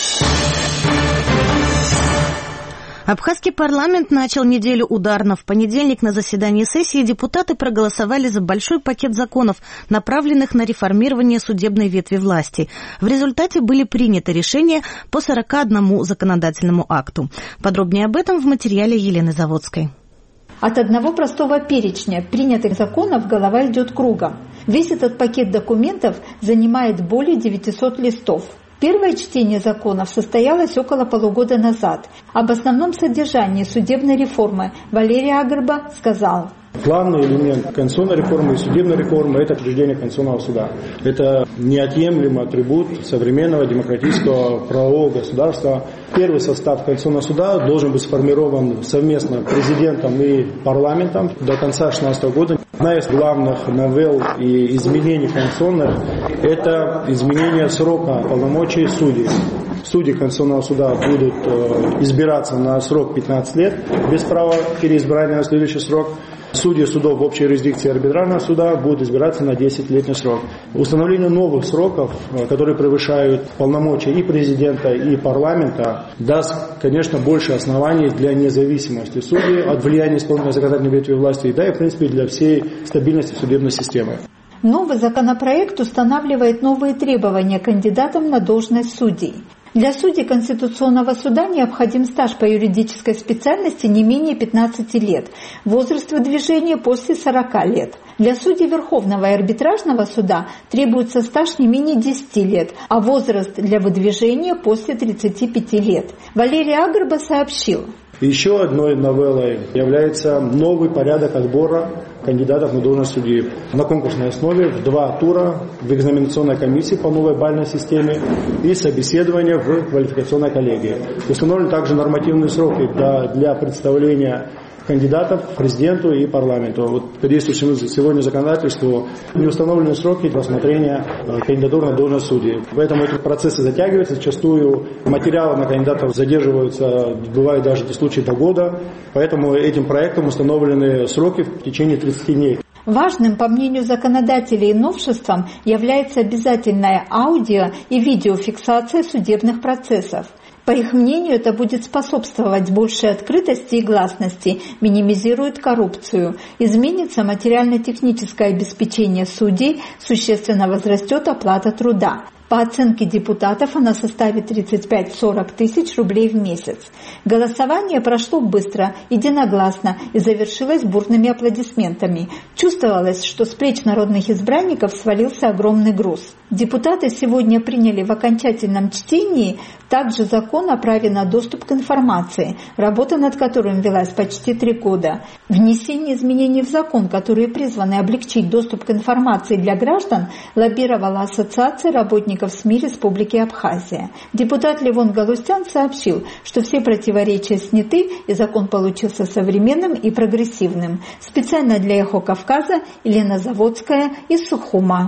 Абхазский парламент начал неделю ударно. В понедельник на заседании сессии депутаты проголосовали за большой пакет законов, направленных на реформирование судебной ветви власти. В результате были приняты решения по сорока одному законодательному акту. Подробнее об этом в материале Елены Заводской. От одного простого перечня принятых законов голова идет кругом. Весь этот пакет документов занимает более девятисот листов. Первое чтение законов состоялось около полугода назад. Об основном содержании судебной реформы Валерий Агрба сказал: Главный элемент конституционной реформы и судебной реформы – это учреждение Конституционного суда. Это неотъемлемый атрибут современного демократического правового государства. Первый состав Конституционного суда должен быть сформирован совместно президентом и парламентом до конца две тысячи шестнадцатого года. Одна из главных новелл и изменений конституционных – это изменение срока полномочий судей. Судьи Конституционного суда будут избираться на срок пятнадцать лет, без права переизбрания на следующий срок. Судьи судов в общей юрисдикции арбитражного суда будут избираться на десятилетний срок. Установление новых сроков, которые превышают полномочия и президента, и парламента, даст, конечно, больше оснований для независимости судей от влияния исполнительной законодательной ветви власти, да и, в принципе, для всей стабильности судебной системы. Новый законопроект устанавливает новые требования кандидатам на должность судей. Для судей Конституционного суда необходим стаж по юридической специальности не менее пятнадцати лет, возраст выдвижения после сорока лет. Для судей Верховного и арбитражного суда требуется стаж не менее десяти лет, а возраст для выдвижения после тридцати пяти лет. Валерий Агрба сообщил: Еще одной новеллой является новый порядок отбора кандидатов на должность судьи. На конкурсной основе в два тура в экзаменационной комиссии по новой бальной системе и собеседование в квалификационной коллегии. Установлены также нормативные сроки для, для представления кандидатов президенту и парламенту. Вот по действующему сегодня законодательству не установлены сроки для рассмотрения кандидатур на должность судьи. Поэтому эти процессы затягиваются. Зачастую материалы на кандидатов задерживаются, бывают даже случаи до года. Поэтому этим проектом установлены сроки в течение тридцати дней. Важным, по мнению законодателей, новшеством является обязательная аудио- и видеофиксация судебных процессов. По их мнению, это будет способствовать большей открытости и гласности, минимизирует коррупцию, изменится материально-техническое обеспечение судей, существенно возрастет оплата труда. По оценке депутатов она составит тридцать пять - сорок тысяч рублей в месяц. Голосование прошло быстро, единогласно и завершилось бурными аплодисментами. Чувствовалось, что с плеч народных избранников свалился огромный груз. Депутаты сегодня приняли в окончательном чтении также закон о праве на доступ к информации, работа над которым велась почти три года. Внесение изменений в закон, которые призваны облегчить доступ к информации для граждан, лоббировала Ассоциация работников СМИ Республики Абхазия. Депутат Левон Галустян сообщил, что все противоречия сняты и закон получился современным и прогрессивным. Специально для «Эхо Кавказа» Елена Заводская из Сухума.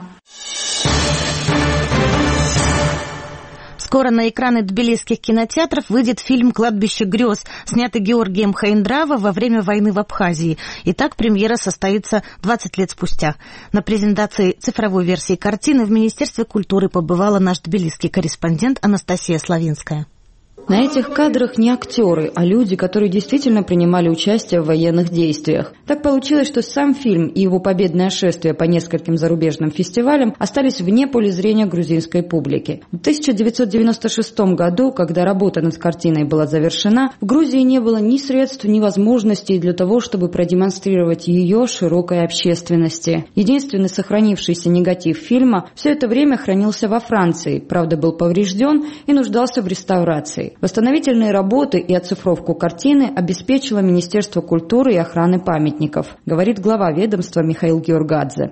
Скоро на экраны тбилисских кинотеатров выйдет фильм «Кладбище грез», снятый Георгием Хаиндраво во время войны в Абхазии. Итак, премьера состоится двадцать лет спустя. На презентации цифровой версии картины в Министерстве культуры побывала наш тбилисский корреспондент Анастасия Славинская. На этих кадрах не актеры, а люди, которые действительно принимали участие в военных действиях. Так получилось, что сам фильм и его победное шествие по нескольким зарубежным фестивалям остались вне поля зрения грузинской публики. В тысяча девятьсот девяносто шестом году, когда работа над картиной была завершена, в Грузии не было ни средств, ни возможностей для того, чтобы продемонстрировать ее широкой общественности. Единственный сохранившийся негатив фильма все это время хранился во Франции, правда был поврежден и нуждался в реставрации. Восстановительные работы и оцифровку картины обеспечило Министерство культуры и охраны памятников, говорит глава ведомства Михаил Георгадзе.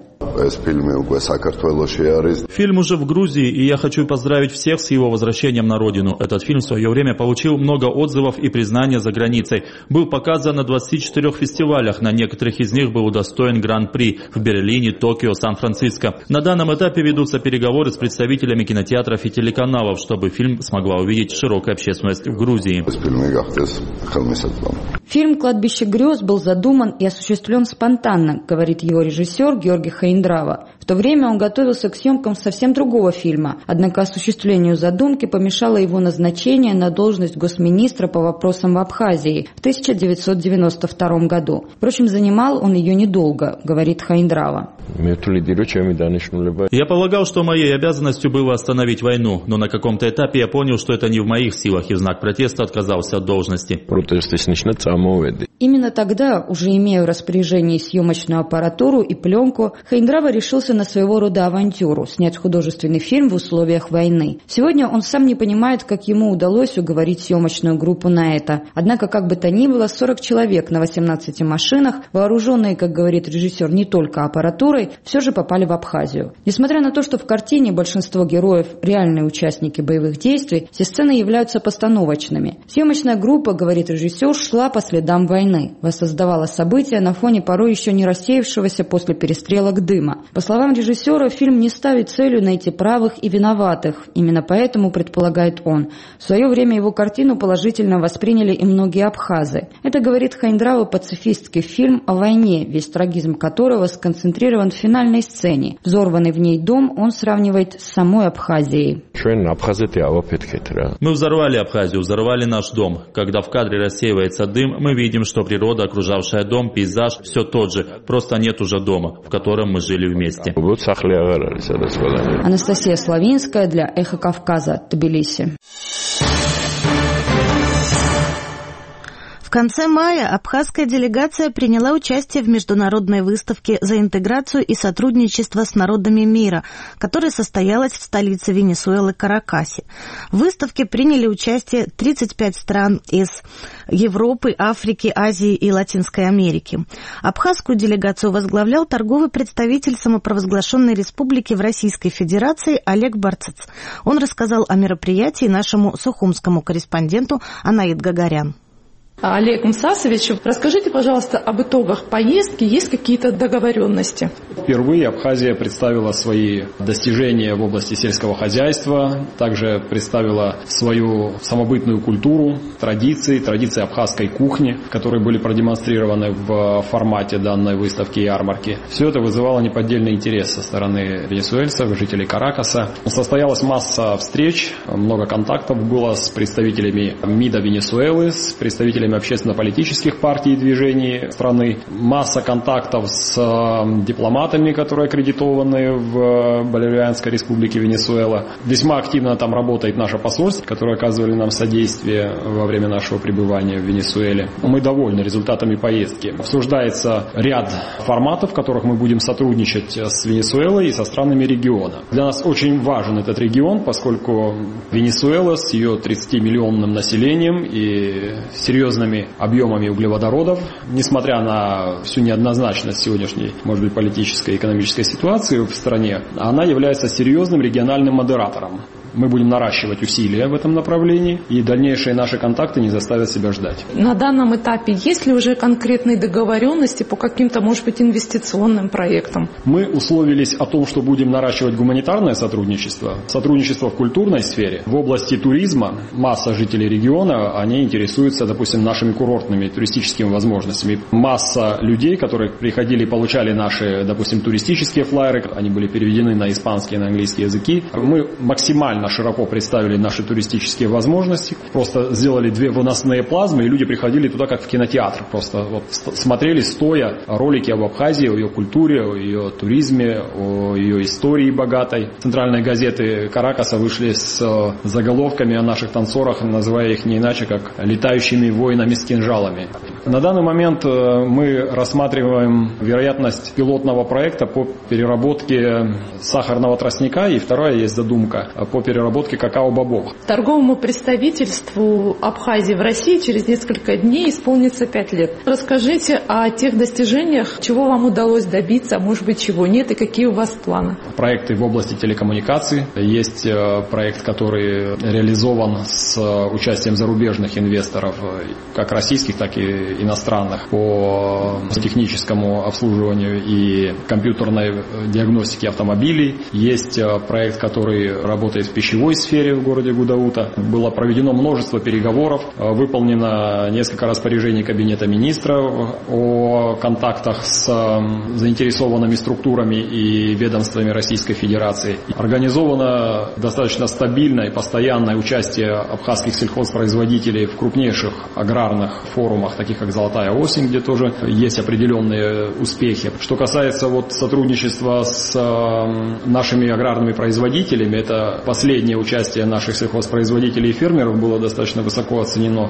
Фильм уже в Грузии, и я хочу поздравить всех с его возвращением на родину. Этот фильм в свое время получил много отзывов и признания за границей. Был показан на двадцати четырёх фестивалях, на некоторых из них был удостоен Гран-при в Берлине, Токио, Сан-Франциско. На данном этапе ведутся переговоры с представителями кинотеатров и телеканалов, чтобы фильм смогла увидеть широкая общественность в Грузии. Фильм «Кладбище грез» был задуман и осуществлен спонтанно, говорит его режиссер Георгий Хаиндраво. В то время он готовился к съемкам совсем другого фильма, однако осуществлению задумки помешало его назначение на должность госминистра по вопросам в Абхазии в тысяча девятьсот девяносто втором году. Впрочем, занимал он ее недолго, говорит Хаиндраво. Я полагал, что моей обязанностью было остановить войну, но на каком-то этапе я понял, что это не в моих силах, и в знак протеста отказался от должности. Именно тогда, уже имея в распоряжении съемочную аппаратуру и пленку, Хаиндраво решился на своего рода авантюру – снять художественный фильм в условиях войны. Сегодня он сам не понимает, как ему удалось уговорить съемочную группу на это. Однако, как бы то ни было, сорок человек на восемнадцати машинах, вооруженные, как говорит режиссер, не только аппаратурой, все же попали в Абхазию. Несмотря на то, что в картине большинство героев – реальные участники боевых действий, все сцены являются постановочными. Съемочная группа, говорит режиссер, шла по следам войны, воссоздавала события на фоне порой еще не рассеявшегося после перестрелок дыма. По словам режиссера, фильм не ставит целью найти правых и виноватых. Именно поэтому, предполагает он, в свое время его картину положительно восприняли и многие абхазы. Это, говорит Хаиндраво, пацифистский фильм о войне, весь трагизм которого сконцентрирован в финальной сцене. Взорванный в ней дом он сравнивает с самой Абхазией. Мы взорвали Абхазию, взорвали наш дом. Когда в кадре рассеивается дым, мы видим, что природа, окружавшая дом, пейзаж, все тот же. Просто нет уже дома, в котором мы жили вместе. Анастасия Славинская для «Эхо Кавказа», Тбилиси. В конце мая абхазская делегация приняла участие в международной выставке «За интеграцию и сотрудничество с народами мира», которая состоялась в столице Венесуэлы Каракасе. В выставке приняли участие тридцать пять стран из Европы, Африки, Азии и Латинской Америки. Абхазскую делегацию возглавлял торговый представитель самопровозглашенной республики в Российской Федерации Олег Барцец. Он рассказал о мероприятии нашему сухумскому корреспонденту Анаид Гагарян. Олег Мсасович, расскажите, пожалуйста, об итогах поездки. Есть какие-то договоренности? Впервые Абхазия представила свои достижения в области сельского хозяйства, также представила свою самобытную культуру, традиции, традиции абхазской кухни, которые были продемонстрированы в формате данной выставки и ярмарки. Все это вызывало неподдельный интерес со стороны венесуэльцев, жителей Каракаса. Состоялась масса встреч, много контактов было с представителями МИДа Венесуэлы, с представителями общественно-политических партий и движений страны, масса контактов с дипломатами, которые аккредитованы в Боливианской республике Венесуэла. Весьма активно там работает наше посольство, которое оказывали нам содействие во время нашего пребывания в Венесуэле. Мы довольны результатами поездки. Обсуждается ряд форматов, в которых мы будем сотрудничать с Венесуэлой и со странами региона. Для нас очень важен этот регион, поскольку Венесуэла с ее тридцатимиллионным населением и серьезными объемами углеводородов, несмотря на всю неоднозначность сегодняшней, может быть, политической и экономической ситуации в стране, она является серьезным региональным модератором. Мы будем наращивать усилия в этом направлении, и дальнейшие наши контакты не заставят себя ждать. На данном этапе есть ли уже конкретные договоренности по каким-то, может быть, инвестиционным проектам? Мы условились о том, что будем наращивать гуманитарное сотрудничество, сотрудничество в культурной сфере. В области туризма масса жителей региона, они интересуются, допустим, нашими курортными туристическими возможностями. Масса людей, которые приходили и получали наши, допустим, туристические флайеры, они были переведены на испанский и на английский языки. Мы максимально широко представили наши туристические возможности, просто сделали две выносные плазмы, и люди приходили туда как в кинотеатр, просто вот смотрели стоя ролики об Абхазии, о ее культуре, о ее туризме, о ее истории богатой. Центральные газеты Каракаса вышли с заголовками о наших танцорах, называя их не иначе, как «летающими воинами с кинжалами». На данный момент мы рассматриваем вероятность пилотного проекта по переработке сахарного тростника, и вторая есть задумка по переработке какао-бобов. Торговому представительству Абхазии в России через несколько дней исполнится пять лет. Расскажите о тех достижениях, чего вам удалось добиться, а может быть, чего нет, и какие у вас планы. Проекты в области телекоммуникаций. Есть проект, который реализован с участием зарубежных инвесторов, как российских, так и иностранных, по техническому обслуживанию и компьютерной диагностике автомобилей. Есть проект, который работает в пищевой сфере в городе Гудаута. Было проведено множество переговоров, выполнено несколько распоряжений Кабинета министров о контактах с заинтересованными структурами и ведомствами Российской Федерации. Организовано достаточно стабильное и постоянное участие абхазских сельхозпроизводителей в крупнейших аграрных форумах, таких как «Золотая осень», где тоже есть определенные успехи. Что касается вот сотрудничества с нашими аграрными производителями, это последнее участие наших сельхозпроизводителей и фермеров было достаточно высоко оценено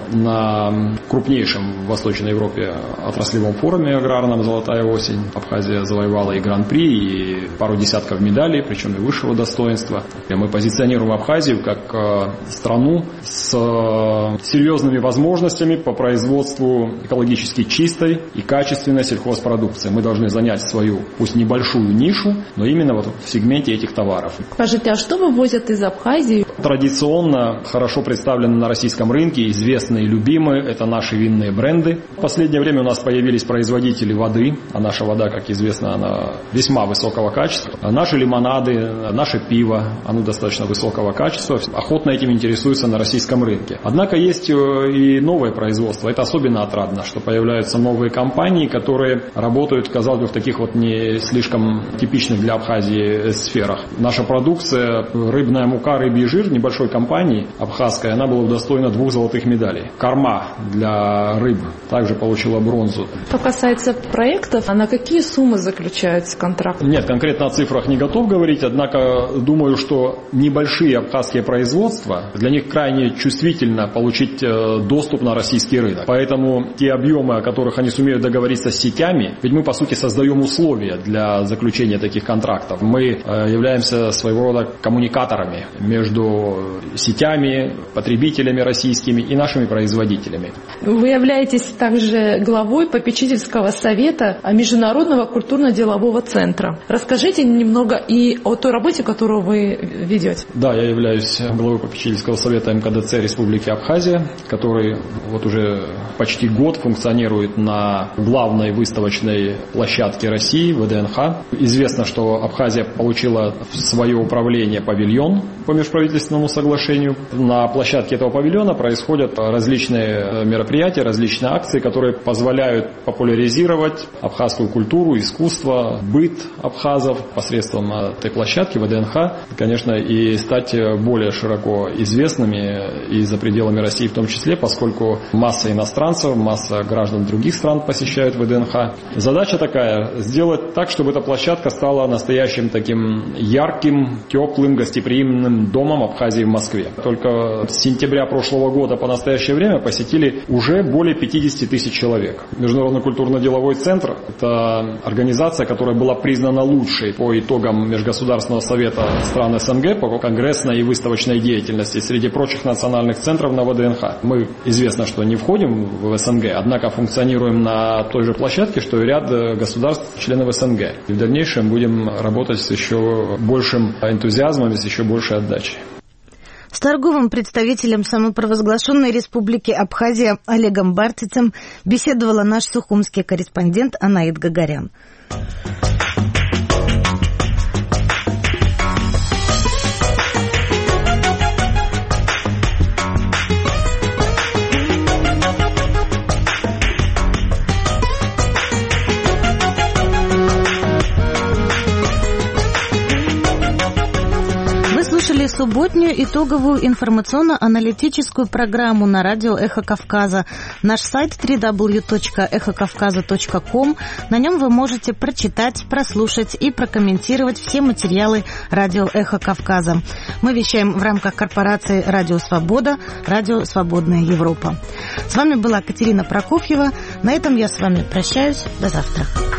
на крупнейшем в Восточной Европе отраслевом форуме аграрном «Золотая осень». Абхазия завоевала и гран-при, и пару десятков медалей, причем и высшего достоинства. И мы позиционируем Абхазию как страну с серьезными возможностями по производству экологически чистой и качественной сельхозпродукции. Мы должны занять свою, пусть небольшую нишу, но именно вот в сегменте этих товаров. Скажите, а что вывозят из Абхазии? Традиционно хорошо представлены на российском рынке, известные и любимые, это наши винные бренды. В последнее время у нас появились производители воды, а наша вода, как известно, она весьма высокого качества. Наши лимонады, наше пиво, оно достаточно высокого качества, охотно этим интересуются на российском рынке. Однако есть и новое производство, это особенно отрадно, что появляются новые компании, которые работают, казалось бы, в таких вот не слишком типичных для Абхазии сферах. Наша продукция, рыбная мука, рыбий жир небольшой компании абхазской, она была удостоена двух золотых медалей. Корма для рыб также получила бронзу. Что касается проектов, а на какие суммы заключаются контракты? Нет, конкретно о цифрах не готов говорить, однако думаю, что небольшие абхазские производства, для них крайне чувствительно получить доступ на российский рынок. Поэтому те объемы, о которых они сумеют договориться с сетями, ведь мы, по сути, создаем условия для заключения таких контрактов. Мы являемся своего рода коммуникаторами между сетями, потребителями российскими и нашими производителями. Вы являетесь также главой попечительского совета Международного культурно-делового центра. Расскажите немного и о той работе, которую вы ведете. Да, я являюсь главой попечительского совета эм ка дэ цэ Республики Абхазия, который вот уже почти год функционирует на главной выставочной площадке России, вэ дэ эн ха. Известно, что Абхазия получила в свое управление павильон по межправительственному соглашению. На площадке этого павильона происходят различные мероприятия, различные акции, которые позволяют популяризировать абхазскую культуру, искусство, быт абхазов посредством этой площадки вэ дэ эн ха, конечно, и стать более широко известными и за пределами России в том числе, поскольку масса иностранцев, масса граждан других стран посещают вэ дэ эн ха. Задача такая — сделать так, чтобы эта площадка стала настоящим таким ярким, теплым, гостеприимным домом Абхазии в Москве. Только с сентября прошлого года по настоящее время посетили уже более пятьдесят тысяч человек. Международный культурно-деловой центр – это организация, которая была признана лучшей по итогам Межгосударственного совета стран эс эн гэ по конгрессной и выставочной деятельности среди прочих национальных центров на вэ дэ эн ха. Мы, известно, что не входим в эс эн гэ, однако функционируем на той же площадке, что и ряд государств, членов эс эн гэ. И в дальнейшем будем работать с еще большим энтузиазмом и с еще большей отдачей. С торговым представителем самопровозглашенной республики Абхазия Олегом Бартицем беседовала наш сухумский корреспондент Анаит Гагарян. Субботнюю итоговую информационно-аналитическую программу на радио «Эхо Кавказа». Наш сайт дабл ю дабл ю дабл ю точка эхо кавказа точка ком. На нем вы можете прочитать, прослушать и прокомментировать все материалы радио «Эхо Кавказа». Мы вещаем в рамках корпорации «Радио Свобода», «Радио Свободная Европа». С вами была Катерина Прокофьева. На этом я с вами прощаюсь. До завтра.